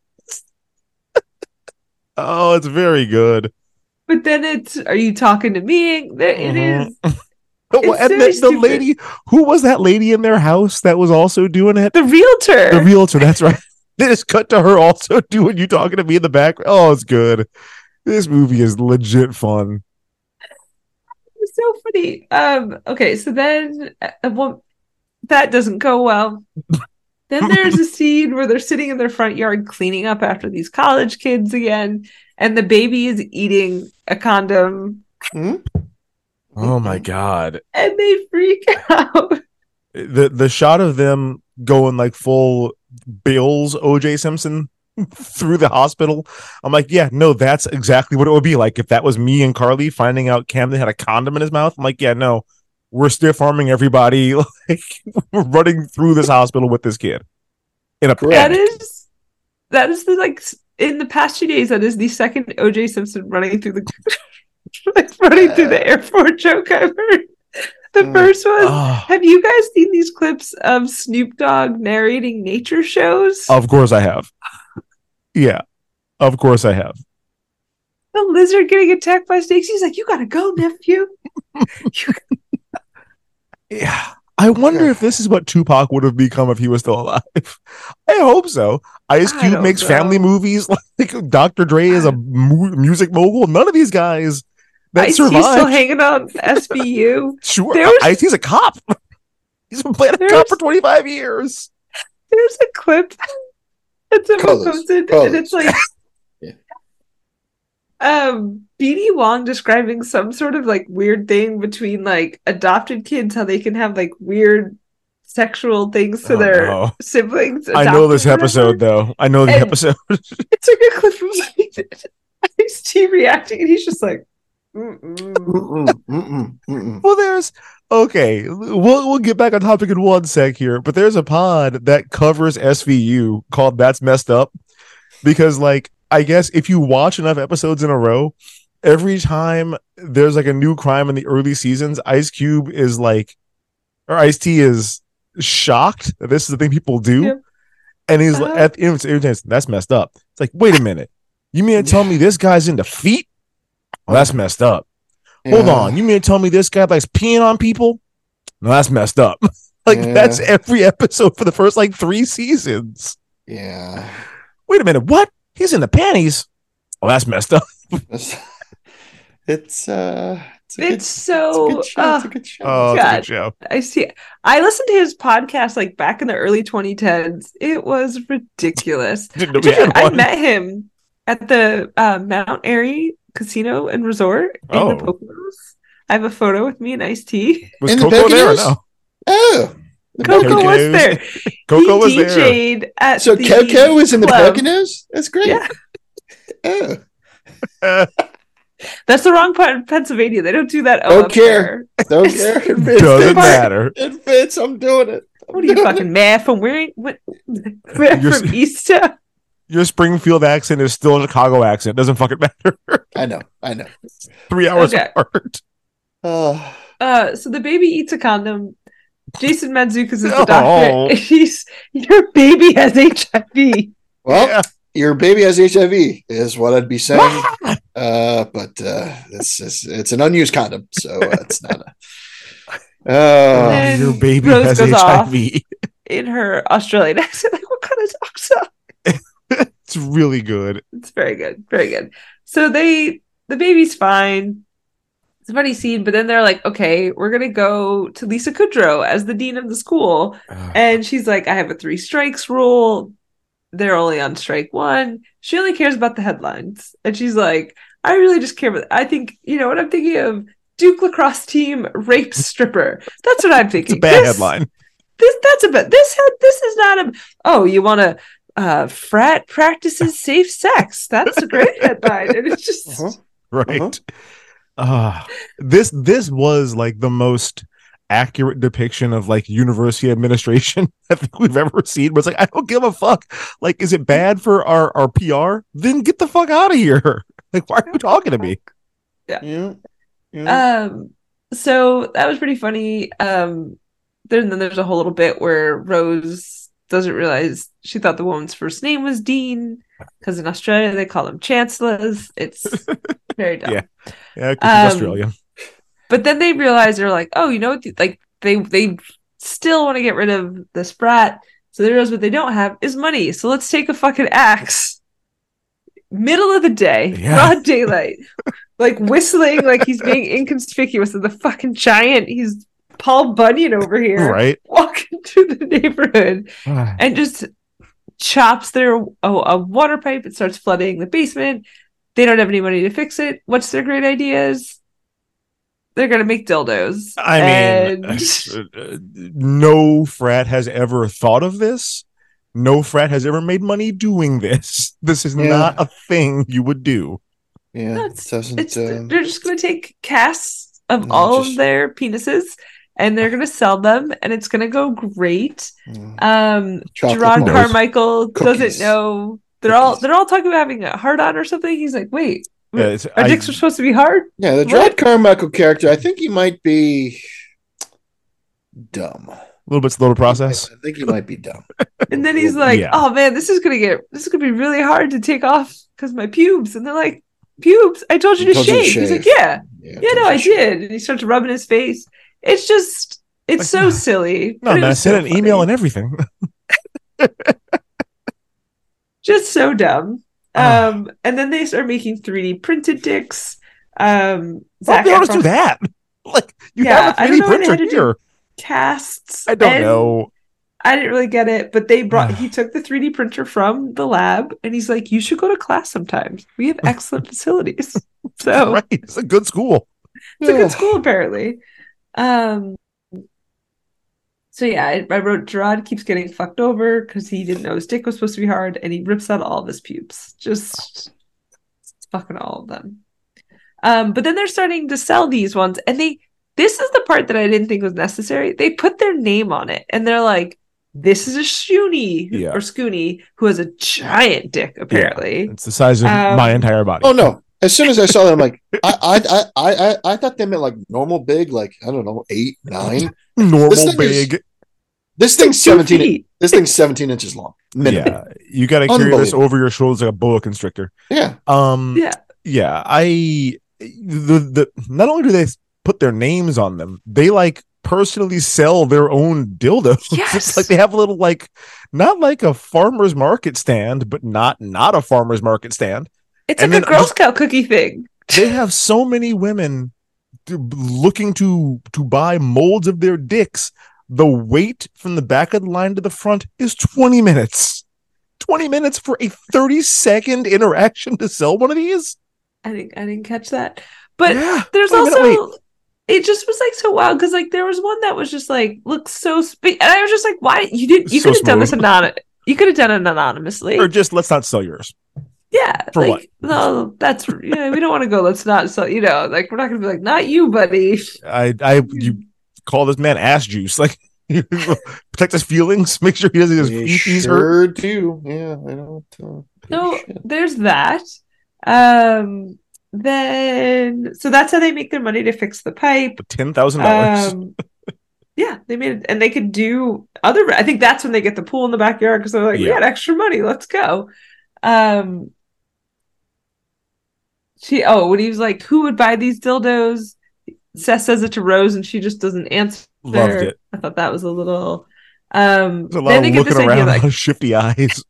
Oh, it's very good. But then it's, are you talking to me? It is. And the lady, who was that lady in their house that was also doing it? The realtor. The realtor, that's right. They just cut to her also doing You Talking to Me in the background. Oh, it's good. This movie is legit fun. It's so funny. Okay, so then that doesn't go well. Then there's a scene where they're sitting in their front yard cleaning up after these college kids again, and the baby is eating a condom. Oh my god. And they freak out. The shot of them going like full Bills OJ Simpson through the hospital. I'm like, yeah, no, that's exactly what it would be like if that was me and Carly finding out Camden had a condom in his mouth. I'm like, yeah, no, we're stiff arming everybody, like we're running through this hospital with this kid in a panic. That is the like in the past 2 days. That is the second OJ Simpson running through the airport joke I've heard. The first was, have you guys seen these clips of Snoop Dogg narrating nature shows? Of course I have. Yeah, of course I have. The lizard getting attacked by snakes. He's like, "You gotta go, nephew." Yeah, I wonder if this is what Tupac would have become if he was still alive. I hope so. Ice Cube makes family movies. Like Dr. Dre is a music mogul. None of these guys that survived. Ice-T's still hanging on SVU. Sure, Ice-T's a cop. He's been playing a cop for 25 years. There's a clip that someone posted, and it's like BD Wong describing some sort of like weird thing between like adopted kids, how they can have like weird sexual things to their siblings. I know this episode though. I know the episode. It's like a clip from like Ice-T reacting, and he's just like, Mm-mm. Well, there's okay. We'll get back on topic in one sec here, but there's a pod that covers SVU called "That's Messed Up," because like I guess if you watch enough episodes in a row, every time there's like a new crime in the early seasons, Ice Cube is like, or Ice-T is shocked that this is the thing people do, and he's like, at the end, "That's messed up." It's like, wait a minute, you mean to tell me this guy's into feet? Well, that's messed up. Hold on. You mean to tell me this guy likes peeing on people? No, that's messed up. That's every episode for the first like 3 seasons. Yeah. Wait a minute. What? He's in the panties. Oh, that's messed up. It's so it's a good show. Oh, it's a good show. I see. I listened to his podcast like back in the early 2010s. It was ridiculous. I met him at the Mount Airy Casino and Resort in the Poconos. I have a photo with me and Ice-T. Was Coco there or no? Oh, Coco was there. Coco was DJ'd there. So Coco was in the Poconos? That's great. Yeah. Oh. That's the wrong part of Pennsylvania. They don't do that. Don't care. Don't care. Doesn't matter. It fits. I'm doing it. What are you fucking mad from wearing? What? From Easttown? Your Springfield accent is still a Chicago accent. Doesn't fucking matter. I know. 3 hours apart. So the baby eats a condom. Jason Mantzoukas is the doctor. Your baby has HIV. Well, your baby has HIV is what I'd be saying. But it's an unused condom, so it's not a. Your baby Rose has HIV. In her Australian accent, like, what kind of dog's that? It's really good. It's very good. Very good. So the baby's fine. It's a funny scene, but then they're like, okay, we're going to go to Lisa Kudrow as the dean of the school. And she's like, I have a 3 strikes rule. They're only on strike 1. She only cares about the headlines. And she's like, I really just care about, I think, you know what I'm thinking of? Duke lacrosse team rapes stripper. That's what I'm thinking. It's a bad headline. This is not a, oh, you want to, frat practices safe sex. That's a great headline. And it's just right. This was like the most accurate depiction of like university administration I think we've ever seen. But it's like, I don't give a fuck. Like, is it bad for our PR? Then get the fuck out of here. Like, why are you talking to me? Yeah. So that was pretty funny. Then there's a whole little bit where Rose doesn't realize she thought the woman's first name was Dean because in Australia they call them chancellors. It's very dumb. Yeah, Australia. But then they realize they're like, oh, you know what? Like they still want to get rid of this brat. So they realize what they don't have is money. So let's take a fucking axe. Middle of the day, broad daylight, like whistling like he's being inconspicuous. And the fucking giant, he's Paul Bunyan over here, right? Walking through the neighborhood and just chops their a water pipe. It starts flooding the basement. They don't have any money to fix it. What's their great ideas? They're gonna make dildos. I mean, no frat has ever thought of this. No frat has ever made money doing this. This is not a thing you would do. Yeah, they're just gonna take casts of all of their penises and they're gonna sell them, and it's gonna go great. Gerard Carmichael doesn't know. They're all talking about having a hard on or something. He's like, wait, our dicks are supposed to be hard? Yeah, the Gerard Carmichael character, I think he might be dumb. A little bit slow to process. I think he might be dumb. And then he's like, "Oh man, this is gonna be really hard to take off because my pubes." And they're like, "Pubes? I told you to shave." He's like, "Yeah, no, I did." And he starts rubbing his face. It's just, it's so silly. No, man, I sent an email and everything. Just so dumb. And then they start making 3D printed dicks. Why don't they always do that? Like, you have a 3D printer here. Casts. I don't know. I didn't really get it, but he took the 3D printer from the lab and he's like, you should go to class sometimes. We have excellent facilities. So right. It's a good school. It's a good school, apparently. So yeah, I wrote Gerard keeps getting fucked over because he didn't know his dick was supposed to be hard, and he rips out all of his pubes. Just fucking all of them. But then they're starting to sell these ones, and this is the part that I didn't think was necessary. They put their name on it, and they're like, this is a Shoonie or Scoonie who has a giant dick, apparently. Yeah. It's the size of my entire body. Oh no. As soon as I saw that, I'm like, I thought they meant like normal big, like, I don't know, 8, 9. Normal big. This thing's 17. This thing's 17 inches long. Minimum. Yeah. You gotta carry this over your shoulders like a boa constrictor. Yeah. Yeah. Not only do they put their names on them, they like personally sell their own dildos. Yes. It's like they have a little, like, not like a farmer's market stand, but not a farmer's market stand. It's like a Girl Scout cookie thing. They have so many women looking to buy molds of their dicks. The wait from the back of the line to the front is 20 minutes. 20 minutes for a 30-second interaction to sell one of these? I didn't catch that. But there's also... It just was like so wild because like there was one that was just like looks so and I was just like, why you could have done this you could have done it anonymously, or just let's not sell yours. Yeah, for like, what? No, that's we don't want to go. Let's not sell. Like we're not gonna be like, not you, buddy. You call this man ass juice, like protect his feelings, make sure he doesn't just he's hurt too. Yeah, I don't. So there's that. Then so that's how they make their money to fix the pipe. $10,000. Yeah, they made it, and they could do other. I think that's when they get the pool in the backyard because they're like, we got extra money, let's go. When he was like, who would buy these dildos? Seth says it to Rose, and she just doesn't answer. Loved it. I thought that was a little. There's a lot of looking around, like shifty eyes.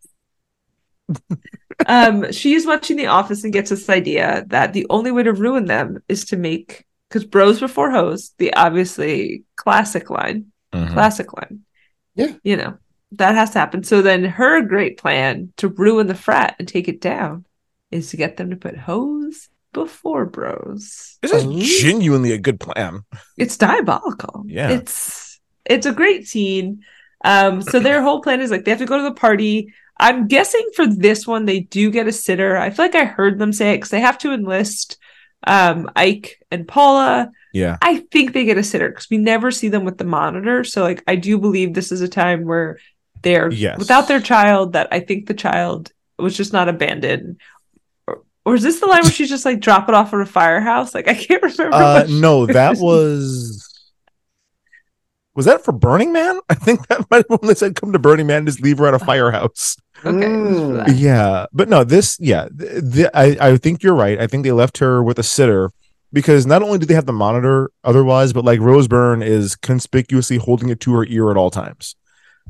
She's watching The Office and gets this idea that the only way to ruin them is to make, because bros before hoes, the obviously classic line. Yeah, that has to happen. So then her great plan to ruin the frat and take it down is to get them to put hoes before bros. This is genuinely a good plan. It's diabolical. Yeah, it's a great scene. So their whole plan is like they have to go to the party. I'm guessing for this one they do get a sitter. I feel like I heard them say it because they have to enlist Ike and Paula. Yeah, I think they get a sitter because we never see them with the monitor. So like I do believe this is a time where they're without their child. That I think the child was just not abandoned. Or is this the line where she's just like drop it off at a firehouse? Like I can't remember. No, that was that for Burning Man? I think that might have when they said come to Burning Man, just leave her at a firehouse. Okay. Yeah, but no, I think you're right. I think they left her with a sitter because not only do they have the monitor otherwise, but like Rose Byrne is conspicuously holding it to her ear at all times.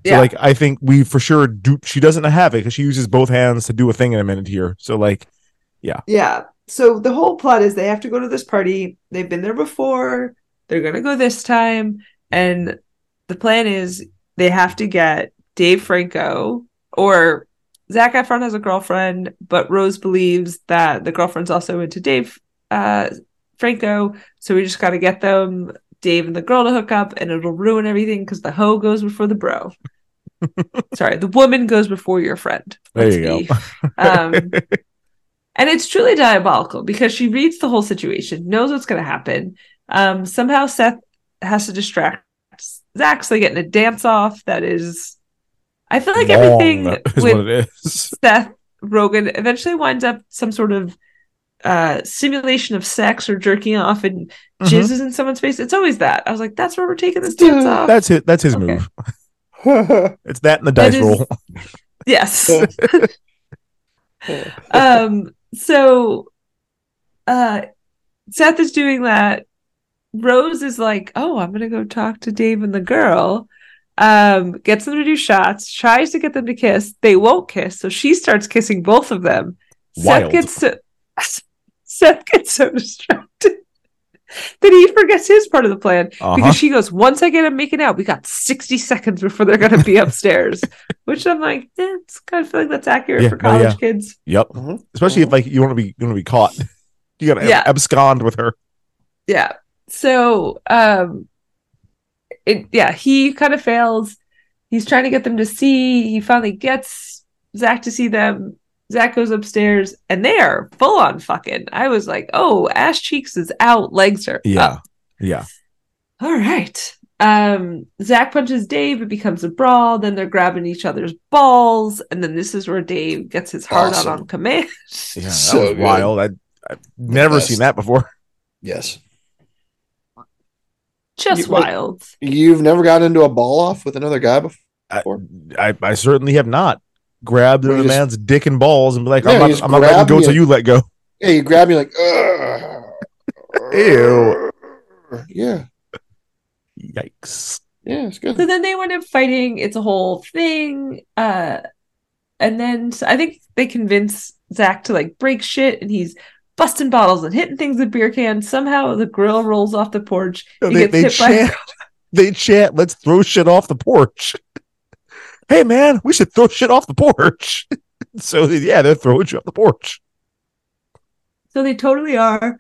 So like, I think we for sure do. She doesn't have it because she uses both hands to do a thing in a minute here. So like, Yeah. So the whole plot is they have to go to this party. They've been there before. They're going to go this time. And the plan is they have to get Dave Franco, or Zac Efron has a girlfriend, but Rose believes that the girlfriend's also into Dave Franco. So we just got to get them, Dave and the girl, to hook up, and it'll ruin everything because the hoe goes before the bro. Sorry, the woman goes before your friend. There you go. And it's truly diabolical because she reads the whole situation, knows what's going to happen. Somehow Seth has to distract Zac, so they get in a dance off that is, I feel like everything is with what it is. Seth Rogen eventually winds up some sort of simulation of sex or jerking off and jizzes in someone's face. It's always that. I was like, that's where we're taking this dance off. That's it. That's his move. It's that and the dice roll. Yes. So Seth is doing that. Rose is like, oh, I'm gonna go talk to Dave and the girl. Gets them to do shots, tries to get them to kiss. They won't kiss, so she starts kissing both of them. Wild. Seth gets so distracted that he forgets his part of the plan because she goes, once I get them making out, we got 60 seconds before they're going to be upstairs. Which I'm like, it's kind of feeling that's accurate for college kids. Yep. Especially if like you want to be caught. You got to abscond with her. Yeah. So he kind of fails. He's trying to get them to see. He finally gets Zac to see them. Zac goes upstairs and they are full on fucking. I was like, oh, ass cheeks is out, legs are up. Yeah. All right. Zac punches Dave, it becomes a brawl, then they're grabbing each other's balls, and then this is where Dave gets his heart out on command. Yeah, that was wild. I've never seen that before. Yes. Just wild. You've never gotten into a ball off with another guy before? I certainly have not. Grabbed the man's dick and balls and be like, Yeah, I'm not letting go till you let go. Yeah, you grab me like, ew. Yeah. Yikes. Yeah, it's good. So then they wind up fighting. It's a whole thing. And then I think they convince Zac to like break shit, and he's busting bottles and hitting things with beer cans. Somehow the grill rolls off the porch. They chant, let's throw shit off the porch. Hey man, we should throw shit off the porch. So yeah, they're throwing shit off the porch. So they totally are.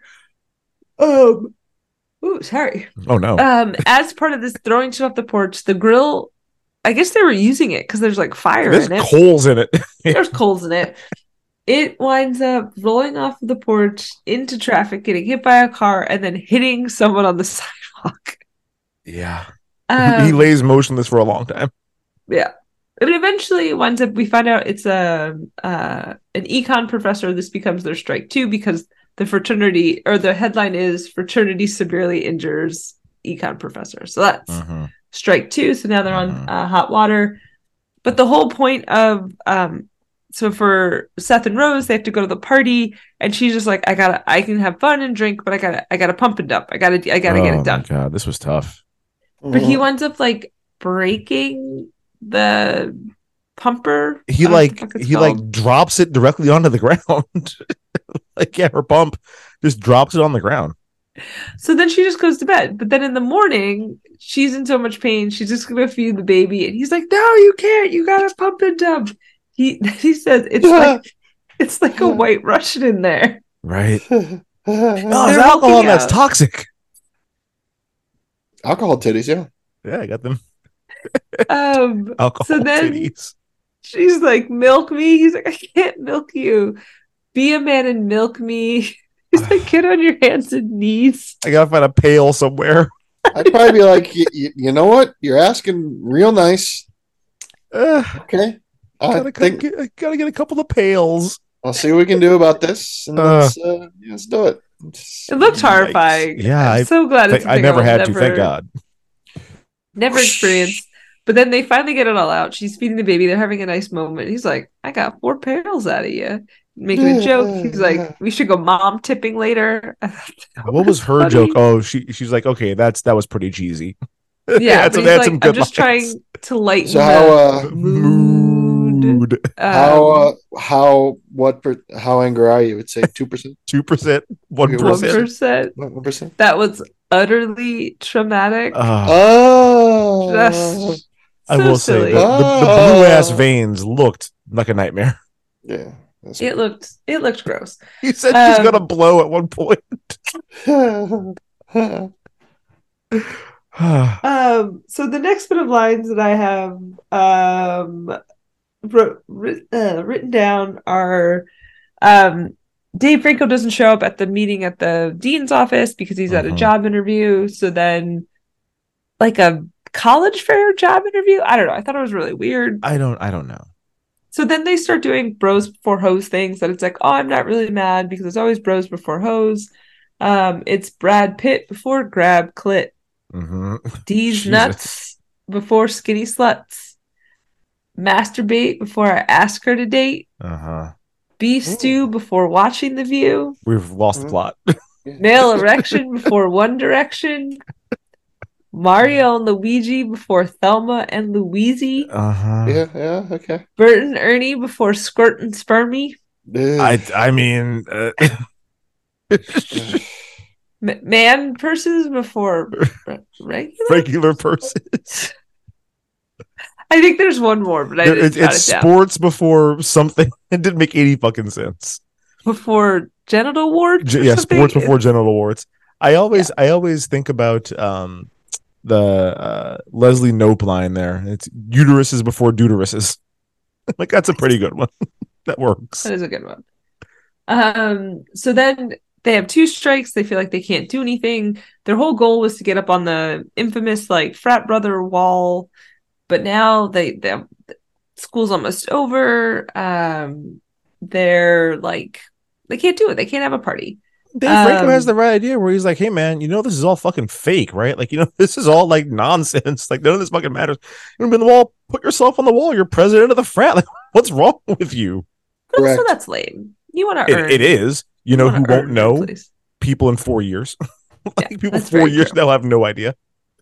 Sorry. Oh no. As part of this throwing shit off the porch, the grill, I guess they were using it because there's like fire There's in it. Coals in it. There's coals in it. It winds up rolling off the porch into traffic, getting hit by a car, and then hitting someone on the sidewalk. Yeah. He lays motionless for a long time. Yeah. And eventually winds up, we find out it's an econ professor. This becomes their strike too, because the fraternity, or the headline is fraternity severely injures econ professor. So that's strike two. So now they're on hot water. But the whole point of so for Seth and Rose, they have to go to the party, and she's just like, I can have fun and drink, but I gotta pump and dump. I gotta get it done. God, this was tough. But he winds up like breaking the pumper. He drops it directly onto the ground. Like, yeah, her pump just drops it on the ground. So then she just goes to bed. But then in the morning, she's in so much pain, she's just gonna feed the baby, and he's like, no, you can't, you gotta pump and dump. He says it's like a white Russian in there. Right. Oh, it's alcohol that's toxic. Alcohol titties, yeah. Yeah, I got them. Alcohol so then titties. She's like, milk me. He's like, I can't milk you. Be a man and milk me. He's like, get on your hands and knees. I gotta find a pail somewhere. I'd probably be like, you know what? You're asking real nice. Okay. I gotta get a couple of pails. I'll see what we can do about this. And let's do it. It looks horrifying. Yeah, I'm so glad it's I never had to, thank God. Never experienced. But then they finally get it all out. She's feeding the baby. They're having a nice moment. He's like, I got 4 pails out of you. Making a joke. He's like, we should go mom tipping later. What was her joke? Oh, she's like, okay, that was pretty cheesy. Yeah, so but they had he's some like, good I'm just lines. trying to lighten So the Mood. How angry are you? Would say 2%. 2%, 1%. 1%. 1%. That was utterly traumatic. Oh, Just I so will say silly. the blue ass veins looked like a nightmare. yeah. It looked gross. He said she's gonna blow at one point. So the next bit of lines that I have written down are Dave Franco doesn't show up at the meeting at the dean's office because he's at a job interview. So then, like a college fair job interview, I don't know. I thought it was really weird. I don't know. So then they start doing bros before hoes things that it's like, oh, I'm not really mad because it's always bros before hoes. It's Brad Pitt before grab clit. D's Jesus. nuts before skinny sluts. Masturbate before I ask her to date. Beef stew before watching The View. We've lost the plot. Male erection before One Direction. Mario and Luigi before Thelma and Louise. Yeah, okay. Bert and Ernie before Squirt and Spermy. I mean, Man purses before regular purses. I think there's one more, but I didn't jot it's it down. sports before something. It didn't make any fucking sense. Before genital warts. Yeah, sports before genital warts. I always think about the Leslie Knope line there. It's uteruses before deuteruses. Like, that's a pretty good one. That works. That is a good one. So then they have 2 strikes. They feel like they can't do anything. Their whole goal was to get up on the infamous like frat brother wall, but now they school's almost over. They're like, they can't do it. They can't have a party. Dave Franco has the right idea where he's like, hey man, this is all fucking fake, right? Like, this is all like nonsense. Like, none of this fucking matters. You've been the wall, put yourself on the wall. You're president of the frat. Like, what's wrong with you? But also that's lame. You want to earn. It is. Who won't know? People in 4 years. Like, Yeah, people 4 years, they'll have no idea.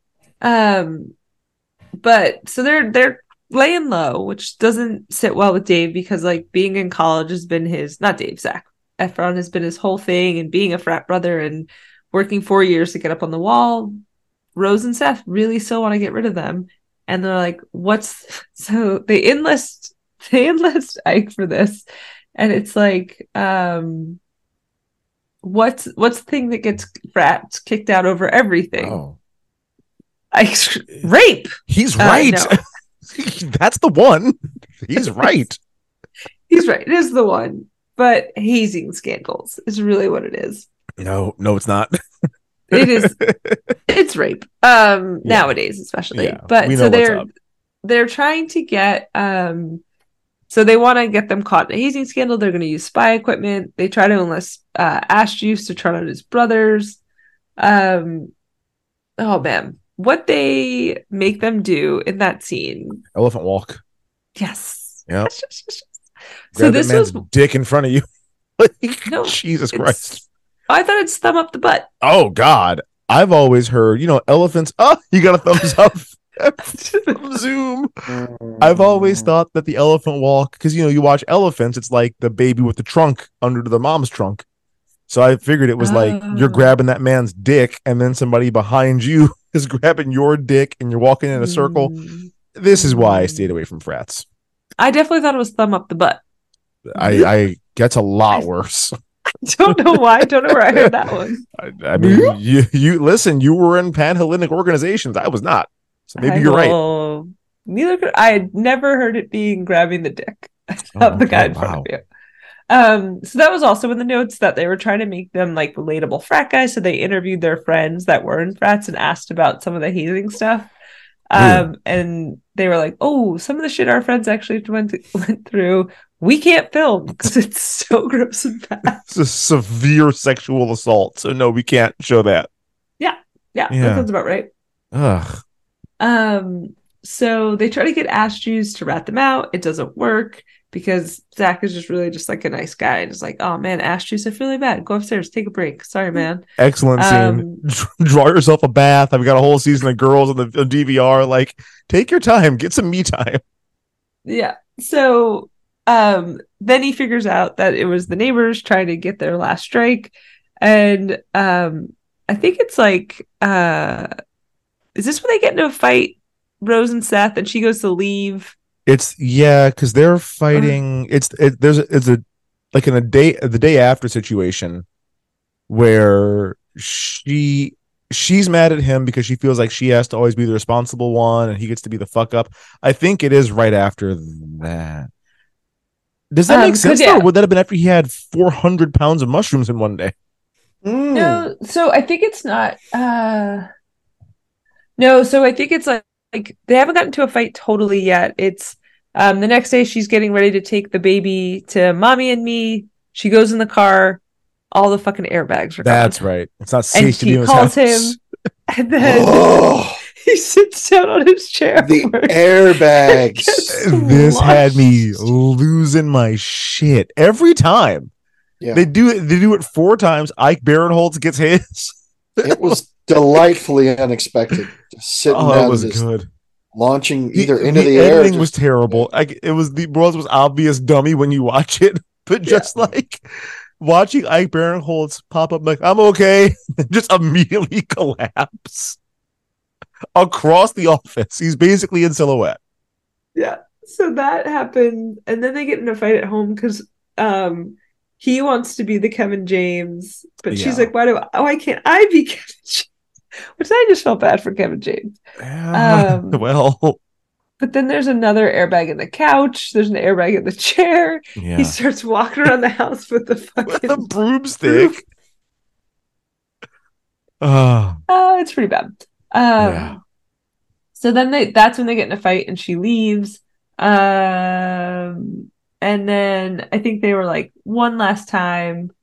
But so they're laying low, which doesn't sit well with Dave because like being in college has been Zac Efron has been his whole thing, and being a frat brother and working 4 years to get up on the wall. Rose and Seth really still want to get rid of them, and they're like, so they enlist Ike for this, and it's like, what's the thing that gets frats kicked out over everything? Ike's rape. He's right. No. That's the one. He's right. He's right. It is the one. But hazing scandals is really what it is. No, it's not. It is. It's rape. Nowadays, especially. Yeah, but so they're trying to get. So they want to get them caught in a hazing scandal. They're going to use spy equipment. They try to enlist Ash Juice to turn on his brothers. Oh man, what they make them do in that scene? Elephant walk. Yes. Yeah. So grab this that man's was dick in front of you. Like, no, Jesus Christ. I thought it's thumb up the butt. Oh God. I've always heard, elephants. Oh, you got a thumbs up from Zoom. I've always thought that the elephant walk, because you watch elephants, it's like the baby with the trunk under the mom's trunk. So I figured it was like you're grabbing that man's dick, and then somebody behind you is grabbing your dick, and you're walking in a circle. This is why I stayed away from frats. I definitely thought it was thumb up the butt. I gets a lot worse. I don't know why. I don't know where I heard that one. I mean, you listen. You were in Panhellenic organizations. I was not. So maybe you're right. Neither could I. Had never heard it being grabbing the dick of the guy in front of you. So that was also in the notes that they were trying to make them like relatable frat guys. So they interviewed their friends that were in frats and asked about some of the hazing stuff. And they were like, "Oh, some of the shit our friends actually went through, we can't film because it's so gross and bad. It's a severe sexual assault, so no, we can't show that." Yeah, that sounds about right. Ugh. So they try to get Ash Juice to rat them out. It doesn't work because Zach is just really just like a nice guy. And it's like, oh man, Ash Juice, I feel really bad. Go upstairs, take a break. Sorry, man. Excellent scene. Draw yourself a bath. I've got a whole season of girls on the DVR. Like, take your time, get some me time. Yeah. So then he figures out that it was the neighbors trying to get their last strike. And I think it's like, is this when they get into a fight, Rose and Seth, and she goes to leave? It's because they're fighting. It's the day after situation where she's mad at him because she feels like she has to always be the responsible one and he gets to be the fuck up. I think it is right after that. Does that make sense? Or would that have been after he had 400 pounds of mushrooms in one day? No, so I think it's not. No, so I think it's like they haven't gotten to a fight totally yet. It's the next day she's getting ready to take the baby to mommy and me. She goes in the car. All the fucking airbags are gone. That's right. It's not safe to be in his calls house. him, and then he sits down on his chair. The airbags. This had me losing my shit every time. Yeah. They do it 4 times. Ike Barinholtz gets his. It was delightfully unexpected. Just sitting down, It was just good. launching either into the air. Editing was terrible. It was the world's most obvious dummy when you watch it, but just like watching Ike Barinholtz pop up, like I'm okay, just immediately collapse across the office. He's basically in silhouette. Yeah. So that happened, and then they get in a fight at home because he wants to be the Kevin James, but she's like, why can't I be Kevin James? Which I just felt bad for Kevin James. Well, but then there's another airbag in the couch. There's an airbag in the chair. Yeah. He starts walking around the house with the fucking broomstick. It's pretty bad. So then that's when they get in a fight and she leaves. And then I think they were like, one last time,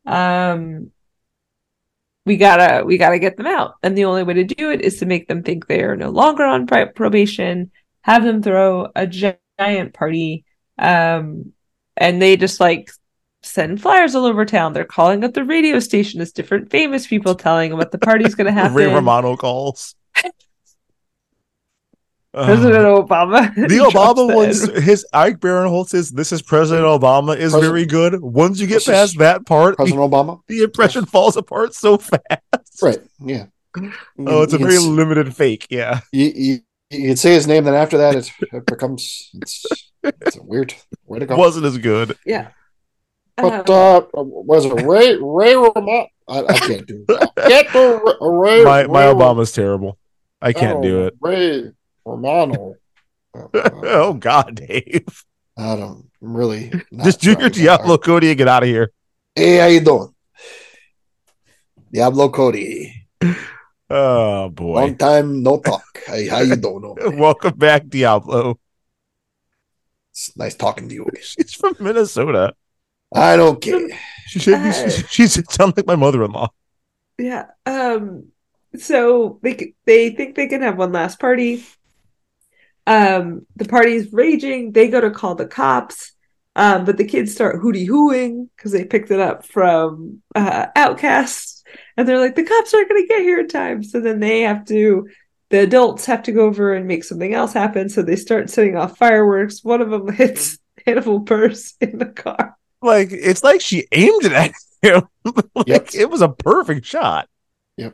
we gotta get them out. And the only way to do it is to make them think they are no longer on probation, have them throw a giant party. And they just like send flyers all over town. They're calling up the radio station as different famous people telling them what the party's going to happen. Ray Romano calls. President Obama. The Obama ones, his Ike Barinholtz says, "This is President Obama" is very good. Once you get past that part, President Obama, the impression falls apart so fast. Right? Yeah. It's a very limited fake. Yeah. You can say his name, then after that, it becomes it's a weird way to go. Wasn't as good. Yeah. But was it Ray Romano? I can't do that. Get the Ray. My Obama's terrible. I can't do it. Ray Romano. Oh God, Dave. I don't really. Just do your Diablo Cody and get out of here. Hey, how you doing? Diablo Cody. Oh boy. Long time no talk. Hey, how you doing? Welcome back, Diablo. It's nice talking to you again. She's from Minnesota. I don't care. She sounds like my mother-in-law. Yeah. So they think they can have one last party. The party's raging. They go to call the cops. But the kids start hooty-hooing because they picked it up from Outcast. And they're like, the cops aren't going to get here in time. So then the adults have to go over and make something else happen. So they start setting off fireworks. One of them hits Hannibal Buress in the car. Like, it's like she aimed it at him. It was a perfect shot. Yep.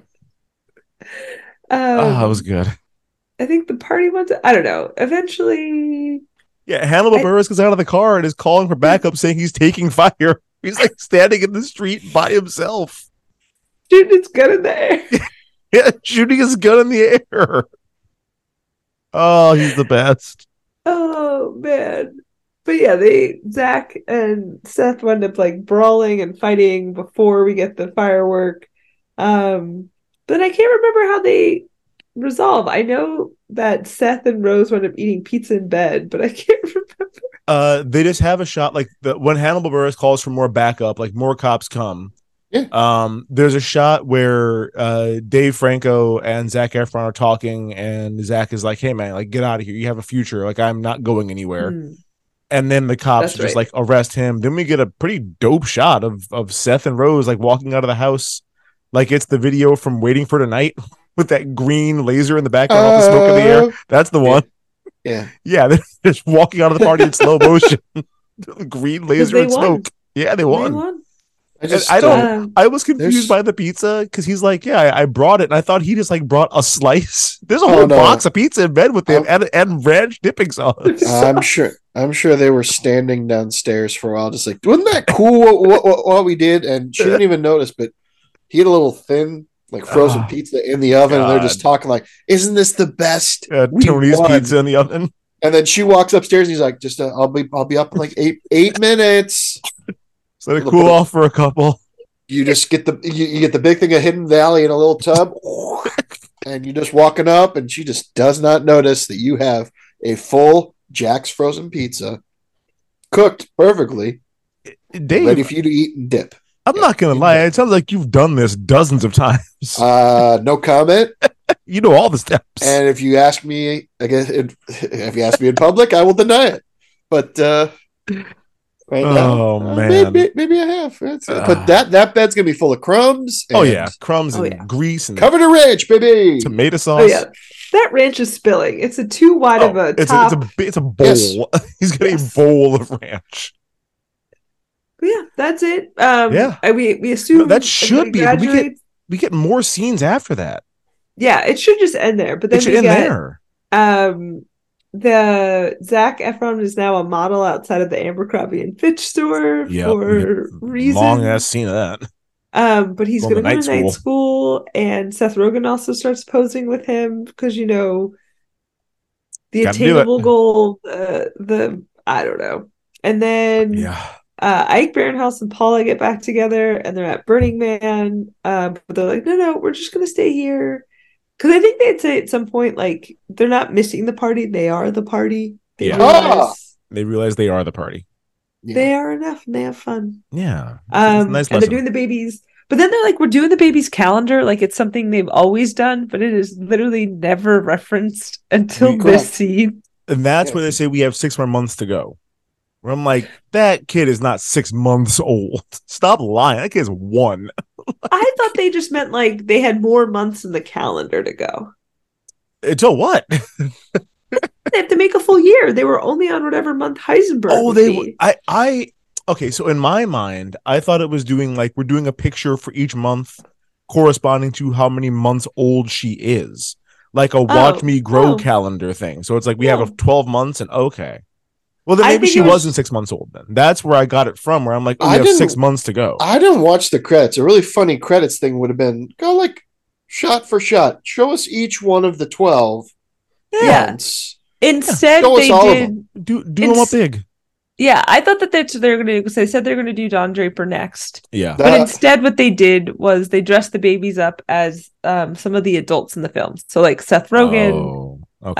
It was good. I think the party went I don't know. Eventually. Yeah, Hannibal Buress gets out of the car and is calling for backup, saying he's taking fire. He's like standing in the street by himself. Shooting his gun in the air. Yeah, shooting his gun in the air. Oh, he's the best. Oh, man. But yeah, Zach and Seth wind up like brawling and fighting before we get the firework. But I can't remember how they resolve. I know that Seth and Rose wind up eating pizza in bed, but I can't remember. They just have a shot like when Hannibal Buress calls for more backup, like more cops come. There's a shot where Dave Franco and Zac Efron are talking, and Zac is like, "Hey man, like get out of here. You have a future. Like I'm not going anywhere." And then the cops just like arrest him. Then we get a pretty dope shot of Seth and Rose like walking out of the house, like it's the video from Waiting for Tonight with that green laser in the background, off the smoke in the air. That's the one. Yeah, they're just walking out of the party in slow motion. Green laser and smoke. Yeah, they won. I was confused by the pizza because he's like, yeah, I brought it, and I thought he just like brought a slice. There's a whole box of pizza in bed with him and ranch dipping sauce. I'm sure they were standing downstairs for a while, just like, wasn't that cool what we did? And she didn't even notice, but he had a little thin, like frozen pizza in the oven, and they're just talking like, "Isn't this the best?" Tony's pizza in the oven. And then she walks upstairs, and he's like, "Just I'll be up in like eight minutes." So they cool off for a couple. You just get you get the big thing of Hidden Valley in a little tub, and you're just walking up, and she just does not notice that you have a full Jack's frozen pizza, cooked perfectly, Dave, ready for you to eat and dip. I'm not gonna lie, it sounds like you've done this dozens of times. No comment. You know all the steps. And if you ask me, I guess if you ask me in public, I will deny it. But right now, man, maybe I have. But that bed's gonna be full of crumbs. Crumbs and grease and covered in ranch, baby. Tomato sauce. Oh yeah, that ranch is spilling. It's a too wide of a top. It's a bowl. Yes. He's got a bowl of ranch. But yeah, that's it. We assume that should be. We get more scenes after that. Yeah, it should just end there. But then we get the Zac Efron is now a model outside of the Abercrombie and Fitch store for reasons. Long ass scene of that. But he's going to go to night school, and Seth Rogen also starts posing with him because the attainable goal. I don't know, and then Ike Barinhouse and Paula get back together, and they're at Burning Man. But they're like, no, we're just going to stay here. Because I think they'd say at some point, like, they're not missing the party. They are the party. They realize they are the party. They are enough, and they have fun. Yeah. Nice and they're doing the babies. But then they're like, we're doing the baby's calendar. Like, it's something they've always done, but it is literally never referenced until this scene. And that's where they say we have 6 more months to go. Where I'm like, that kid is not 6 months old. Stop lying. That kid's 1. I thought they just meant like they had more months in the calendar to go. Until what? They have to make a full year. They were only on whatever month Heisenberg. Oh, they. Okay. So in my mind, I thought it was doing like we're doing a picture for each month corresponding to how many months old she is, like a watch me grow calendar thing. So it's like we have 12 months, and okay. Well, then maybe she wasn't 6 months old then. That's where I got it from, where I'm like, we have 6 months to go. I didn't watch the credits. A really funny credits thing would have been, go like shot for shot. Show us each one of the 12 months. Instead, they did... Do them up big. Yeah, I thought that that's what they were going to do, because they said they're going to do Don Draper next. Yeah. But instead, what they did was they dressed the babies up as some of the adults in the films. So, like, Seth Rogen,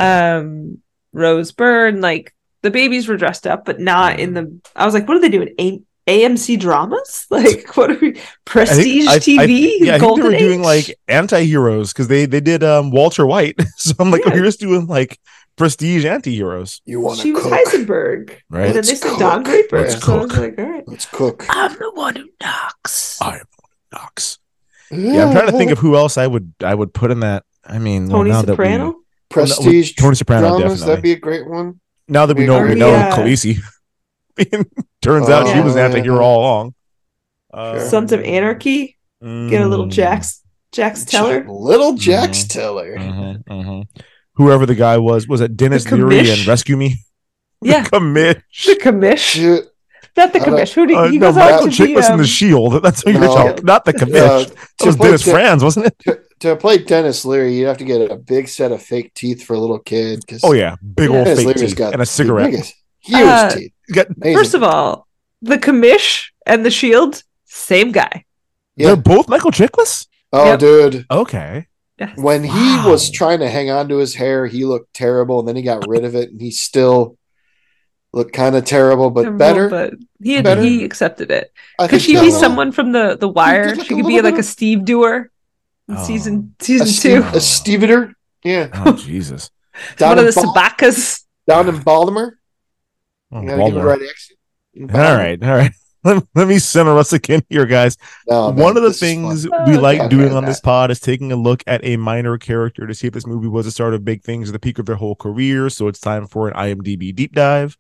Rose Byrne, like, the babies were dressed up, but not in the... I was like, what are they doing? AMC dramas? Like, what are we... Prestige TV? I think they were doing, like, anti-heroes, because they did Walter White. So I'm like, we're just doing, like, prestige anti-heroes. You want to She was cook. Heisenberg. Right. And then they said Don Draper. Let's so I cook. was like, all right. Let's cook. I'm the one who knocks. I am the one who knocks. Yeah, I'm trying to think of who else I would put in that. I mean... Tony Soprano? Prestige Tony Soprano, dramas, definitely. that'd be a great one. Now that we know Khaleesi. Turns out she was an anti-hero all along. Sons of Anarchy. Get a little Jax Teller. Little Jax Teller. Whoever the guy was it Dennis Leary and Rescue Me? Yeah. The commish. The commish. Not the commish. Who did he goes Michael on to Chiklis in the Shield. That's who you're talking. Not the commish. That was Dennis Franz, wasn't it? To play Dennis Leary, you'd have to get a big set of fake teeth for a little kid. Oh yeah, big old Dennis fake Leary's teeth got and a cigarette. Huge teeth. First of all, the commish and the Shield, same guy. Yeah. They're both Michael Chiklis? Oh, dude. Okay. Yes. When he was trying to hang on to his hair, he looked terrible, and then he got rid of it, and he's still looked kind of terrible, but Terrible, better. But Better. he accepted it. I Could think she so. be someone from the Wire? Like She a could be little like bit a Steve Doer in Oh. season a 2. Steveter? Yeah. Oh Jesus. One of the Bal- Sabacas. down in Baltimore. Oh, You gotta give it the Baltimore. right accent. In All Baltimore. right. Let me center us again here, guys. No, man, One of the this is fun. things fun. we like Okay, doing okay, on this pod is taking a look at a minor character to see if this movie was the start of big things at the peak of their whole career. So it's time for an IMDb deep dive.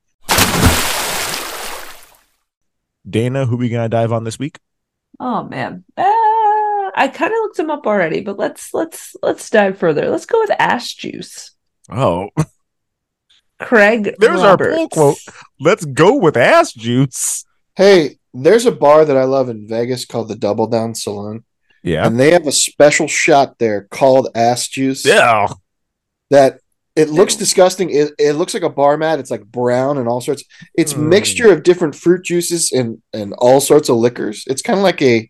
Dana, who we gonna dive on this week? Oh man, I kind of looked him up already, but let's dive further. Let's go with Ash Juice. Oh, Craig. there's Roberts. our pull quote. Let's go with ass juice. Hey, there's a bar that I love in Vegas called the Double Down Saloon, Yeah. and they have a special shot there called Ass Juice. Yeah. That it looks disgusting. It looks like a bar mat. It's like brown and all sorts. It's mixture of different fruit juices and all sorts of liquors. It's kind of like a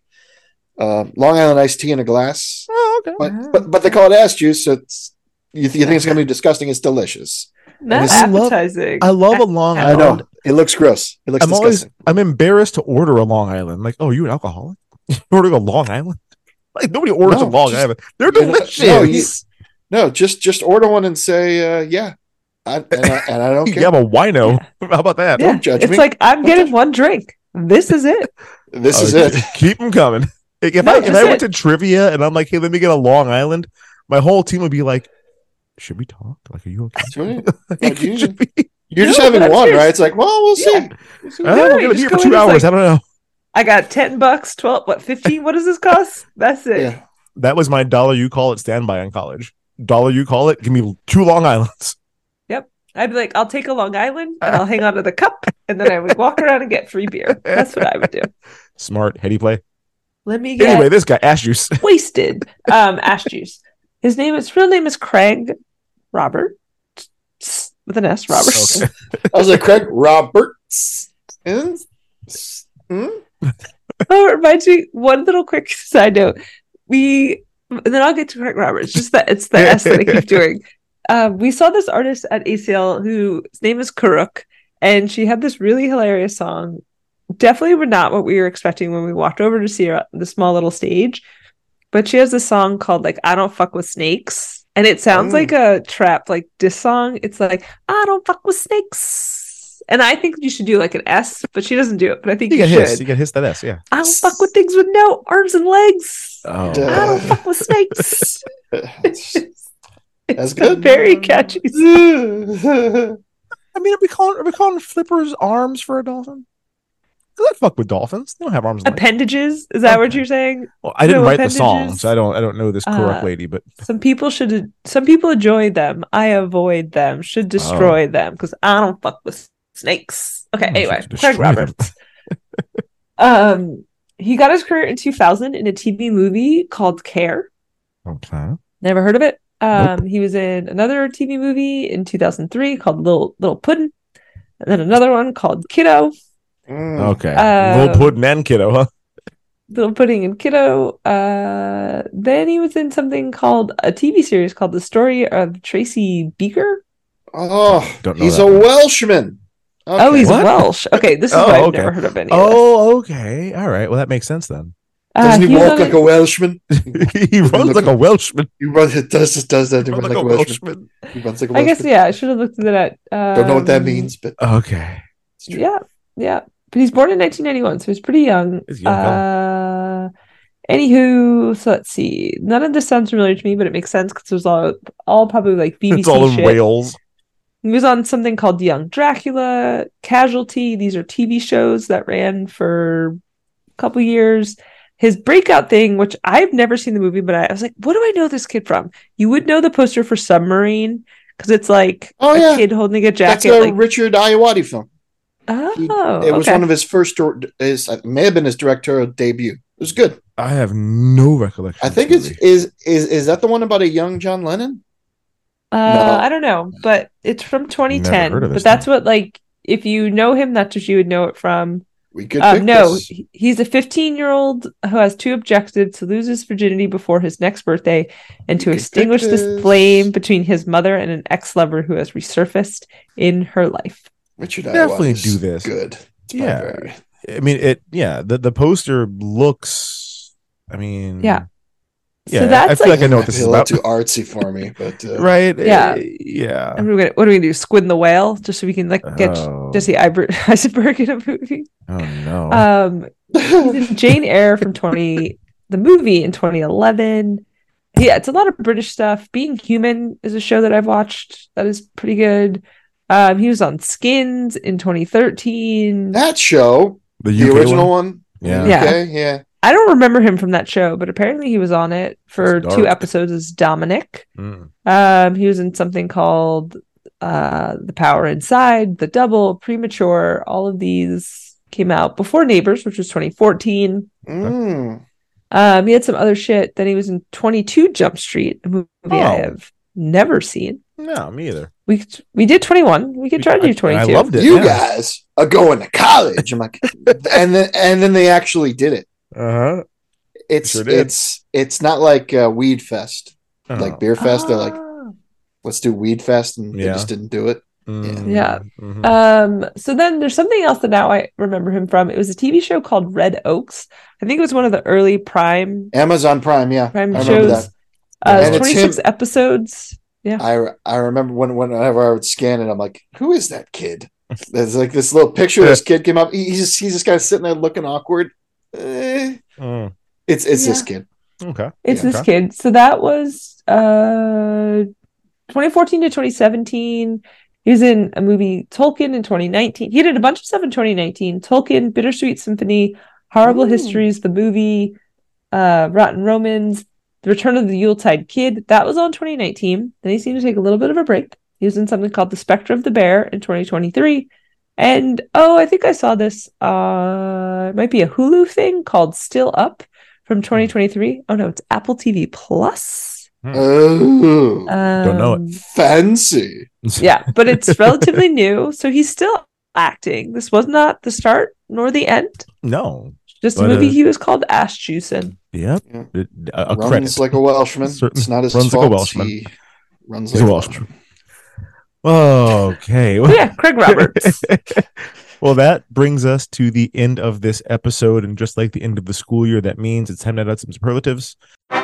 Long Island iced tea in a glass. Oh, okay. But they call it ass juice, so you think it's gonna be disgusting. It's delicious. Not I love- appetizing. I love a Long I Island. know it looks gross. It looks disgusting. I'm embarrassed to order a Long Island. Like, oh, you an alcoholic? You ordering a Long Island? Like nobody orders No, a Long just- Island. They're you know, delicious. No, just order one and say yeah. I don't You care. have a wino. How about that? Yeah, Don't judge it's me. like I'm Don't getting judge one drink. This is it. This Oh, is it. Keep them coming. Like, if No, I that's went it. to trivia and I'm like, hey, let me get a Long Island, my whole team would be like, should we talk? Like, are you okay? That's right. Like, you- should we- You're just No, having but I'm one, serious. right? It's like, well, we'll see. Yeah. We'll see. I don't No, know, I'm you gonna just be here for go 2 in, it's hours. like- I don't know. I got $10, 12, what, 15? What does this cost? That's it. Yeah. That was my dollar you call it standby in college. Dollar you call it, give me 2 Long Islands. I'd be like, I'll take a Long Island and I'll hang on to the cup, and then I would walk around and get free beer. That's what I would do. Smart, heady play. Let me get Anyway, this guy, Ash Juice. wasted. Ash Juice. His real name is Craig Roberts with an S. Roberts. Okay. I was like, Craig Roberts. And Oh, it reminds me, one little quick side note. And then I'll get to Craig Roberts. Just that it's the S that I keep doing. We saw this artist at ACL whose name is Karuk, and she had this really hilarious song. Definitely were not what we were expecting when we walked over to see her at the small little stage. But she has a song called like I Don't Fuck with Snakes. And it sounds like a trap like diss song. It's like, I don't fuck with snakes. And I think you should do like an S, but she doesn't do it. But I think You you get should. hissed. You get hissed that S, yeah. I don't fuck with things with no arms and legs. Oh. I don't fuck with snakes. That's It's good. a very catchy song. I mean, are we calling flippers arms for a dolphin? Because I fuck with dolphins. They don't have arms and legs. Appendages? Is that what Okay. you're saying? Well, I didn't no write the song, appendages? so I don't know this correct lady, but Some people enjoy them. I avoid them. Should destroy them because I don't fuck with snakes. Okay, Oh, anyway, should Craig destroy them. Roberts. He got his career in 2000 in a TV movie called Care. okay. Never heard of it. Nope. He was in another TV movie in 2003 called Little Puddin', and then another one called Kiddo. Okay. Um, Little Puddin' and Kiddo, huh? Little Pudding and Kiddo. Then he was in something called a TV series called The Story of Tracy Beaker. Oh, Don't know he's that a one. Welshman. Oh, he's What? Welsh. Okay, this is Oh, why I've okay. never heard of any of this. Oh, okay. All right. Well, that makes sense then. Doesn't he was walk on like a Welshman? He runs like a Welshman. He runs. It does that. He Runs runs like a Welshman. He runs like a I Welshman. guess, yeah, I should have looked at that. Don't know what that means, but Okay. it's true. Yeah. But he's born in 1991, so he's pretty young. He's a young fella. Anywho, so let's see. None of this sounds familiar to me, but it makes sense because it was all probably like BBC It's all in shit. Wales. He was on something called Young Dracula, Casualty. These are TV shows that ran for a couple years. His breakout thing, which I've never seen the movie, but I was like, what do I know this kid from? You would know the poster for Submarine because it's like Oh, a yeah. kid holding a That's jacket. a like, Richard Ayoade film. oh, It was okay. one of his first. It may have been his directorial debut. It was good. I have no recollection. I of think this it's movie. is that the one about a young John Lennon? No. I don't know, but it's from Never 2010. heard of But this that's what, like, if you know him, that's what you would know it from. We could pick No, this. he's a 15-year-old who has two objectives: to lose his virginity before his next birthday, and to We could extinguish pick this this. flame between his mother and an ex-lover who has resurfaced in her life. Richard definitely Ayoade is do this. Good. It's Yeah. very- I mean, the poster looks. I mean, Yeah. yeah. So that's I feel like I know what Might this be is a little about. too artsy for me, but Right? Yeah. Yeah. And what are we gonna do? Squid and the Whale, just so we can like get Oh. Jesse Eisenberg in a movie. Oh no. He's in Jane Eyre the movie in 2011. Yeah, it's a lot of British stuff. Being Human is a show that I've watched that is pretty good. He was on Skins in 2013. that show, the the UK original one, Yeah. in the Yeah. UK, yeah. I don't remember him from that show, but apparently he was on it for It's 2 dark. episodes as Dominic. Mm. He was in something called The Power Inside, The Double, Premature. All of these came out before Neighbors, which was 2014. Mm. He had some other shit. Then he was in 22 Jump Street, a movie I Oh. have never seen. No, me either. We did 21. We could try to do 22. I loved it. You yeah. guys are going to college. I'm like, and then they actually did it. Uh-huh. It's Sure did. it's not like Weed Fest, Oh. like Beer Fest. They're like, Ah. let's do Weed Fest, and they Yeah. just didn't do it. Mm. Yeah. Mhm. So then there's something else that now I remember him from. It was a TV show called Red Oaks. I think it was one of the early Prime Amazon Prime, yeah, Prime I remember shows. that. It's And it's 26 him. episodes. Yeah. I remember whenever I would scan it, I'm like, who is that kid? There's like this little picture of this kid came up. He's just kind of sitting there looking awkward. Mm. It's Yeah. this kid. Okay. It's Yeah. this kid. So that was 2014 to 2017. He was in a movie Tolkien in 2019. He did a bunch of stuff in 2019. Tolkien, Bittersweet Symphony, Horrible Ooh. Histories, the movie, Rotten Romans, The Return of the Yuletide Kid. That was on 2019. Then he seemed to take a little bit of a break. He was in something called The Spectre of the Bear in 2023. And I think I saw this. It might be a Hulu thing called Still Up from 2023. Oh no, it's Apple TV Plus. Oh, Don't know it. fancy. Yeah, but it's relatively new, so he's still acting. This was not the start nor the end. No. Just a But, movie he was called Ass Juicin'. Yep. Yeah. A Runs credit. like a Welshman. Certain- It's not his runs like fault. a Welshman. He runs He's like a a Welshman. Welshman. Okay. Oh, yeah, Craig Roberts. Well, that brings us to the end of this episode. And just like the end of the school year, that means it's time to add some superlatives.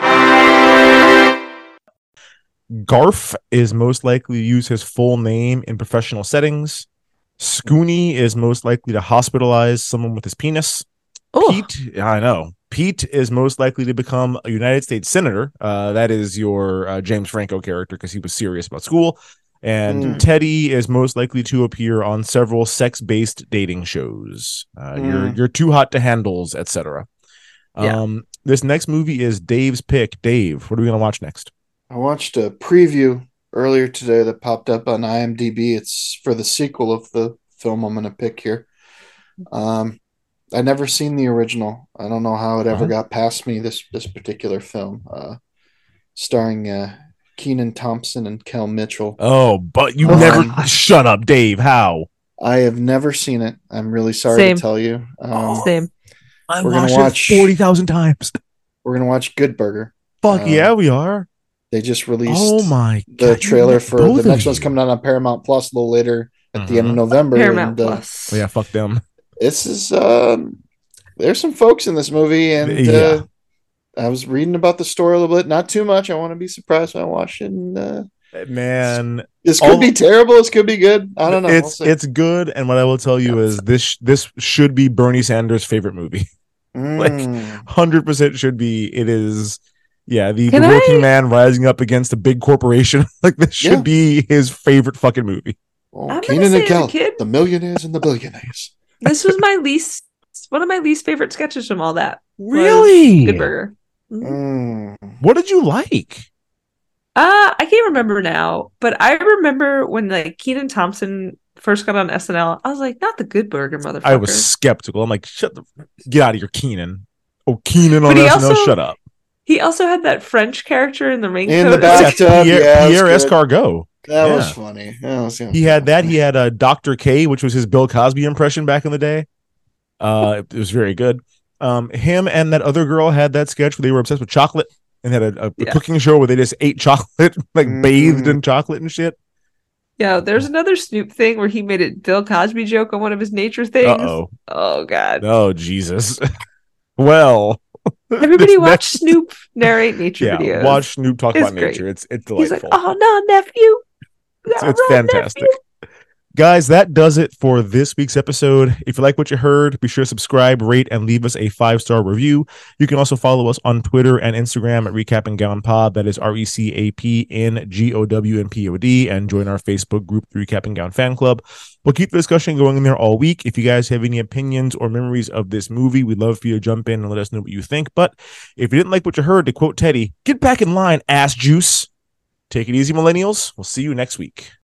Garf is most likely to use his full name in professional settings. Scooney is most likely to hospitalize someone with his penis. Oh, Pete, I know. Pete is most likely to become a United States senator. That is your James Franco character because he was serious about school. And Teddy is most likely to appear on several sex-based dating shows. Your Too Hot to Handles, etc. Yeah. This next movie is Dave's pick. Dave, what are we gonna watch next? I watched a preview earlier today that popped up on IMDb. It's for the sequel of the film I'm going to pick here. I'd never seen the original. I don't know how it ever got past me, this particular film. Starring Kenan Thompson and Kel Mitchell. Oh, but you never shut up, Dave. How? I have never seen it. I'm really sorry Same. to tell you. same. I We're gonna watched watch- it 40,000 times. We're going to watch Good Burger. Fuck yeah, we are. They just released Oh my god. the trailer for Both the of next one's you. coming out on Paramount Plus a little later at the end of November. Paramount and, Plus. Oh, yeah, fuck them. This is there's some folks in this movie, and Yeah. I was reading about the story a little bit, not too much. I want to be surprised when I watch it. And, Man, this could be terrible. This could be good. I don't know. We'll It's see. it's good, and what I will tell you is this should be Bernie Sanders' favorite movie. Like Mm. 100% should be. It is. Yeah, the Can working I- man rising up against a big corporation. Like this should Yeah. be his favorite fucking movie. Well, I'm gonna Keenan say and as a Kel, kid- the millionaires and the billionaires. This was one of my least favorite sketches from all that. was Really? Good Burger. Mm. What did you like? I can't remember now, but I remember when like Kenan Thompson first got on SNL. I was like, not the Good Burger, motherfucker. I was skeptical. I'm like, get out of here, Keenan. Oh, Keenan on But he SNL, also- shut up. He also had that French character in the raincoat. In the It was like- bathtub, yeah, Pierre that's good. Escargot. That was Yeah. funny. That was- He had that. He had Dr. K, which was his Bill Cosby impression back in the day. It was very good. Him and that other girl had that sketch where they were obsessed with chocolate and had a Yeah. cooking show where they just ate chocolate, like Mhm. bathed in chocolate and shit. Yeah, there's another Snoop thing where he made a Bill Cosby joke on one of his nature things. Uh-oh. Oh, God. Oh, Jesus. Well, Everybody watch Snoop narrate nature yeah, videos. watch Snoop talk It's about great. nature. It's delightful. He's like, oh, no, nephew. It's fantastic. Guys, that does it for this week's episode. If you like what you heard, be sure to subscribe, rate, and leave us a 5-star review. You can also follow us on Twitter and Instagram at Recap and Gown Pod. That is RECAPNGOWNPOD, and join our Facebook group, the Recap and Gown Fan Club. We'll keep the discussion going in there all week. If you guys have any opinions or memories of this movie, we'd love for you to jump in and let us know what you think. But if you didn't like what you heard, to quote Teddy, get back in line, ass juice. Take it easy, millennials. We'll see you next week.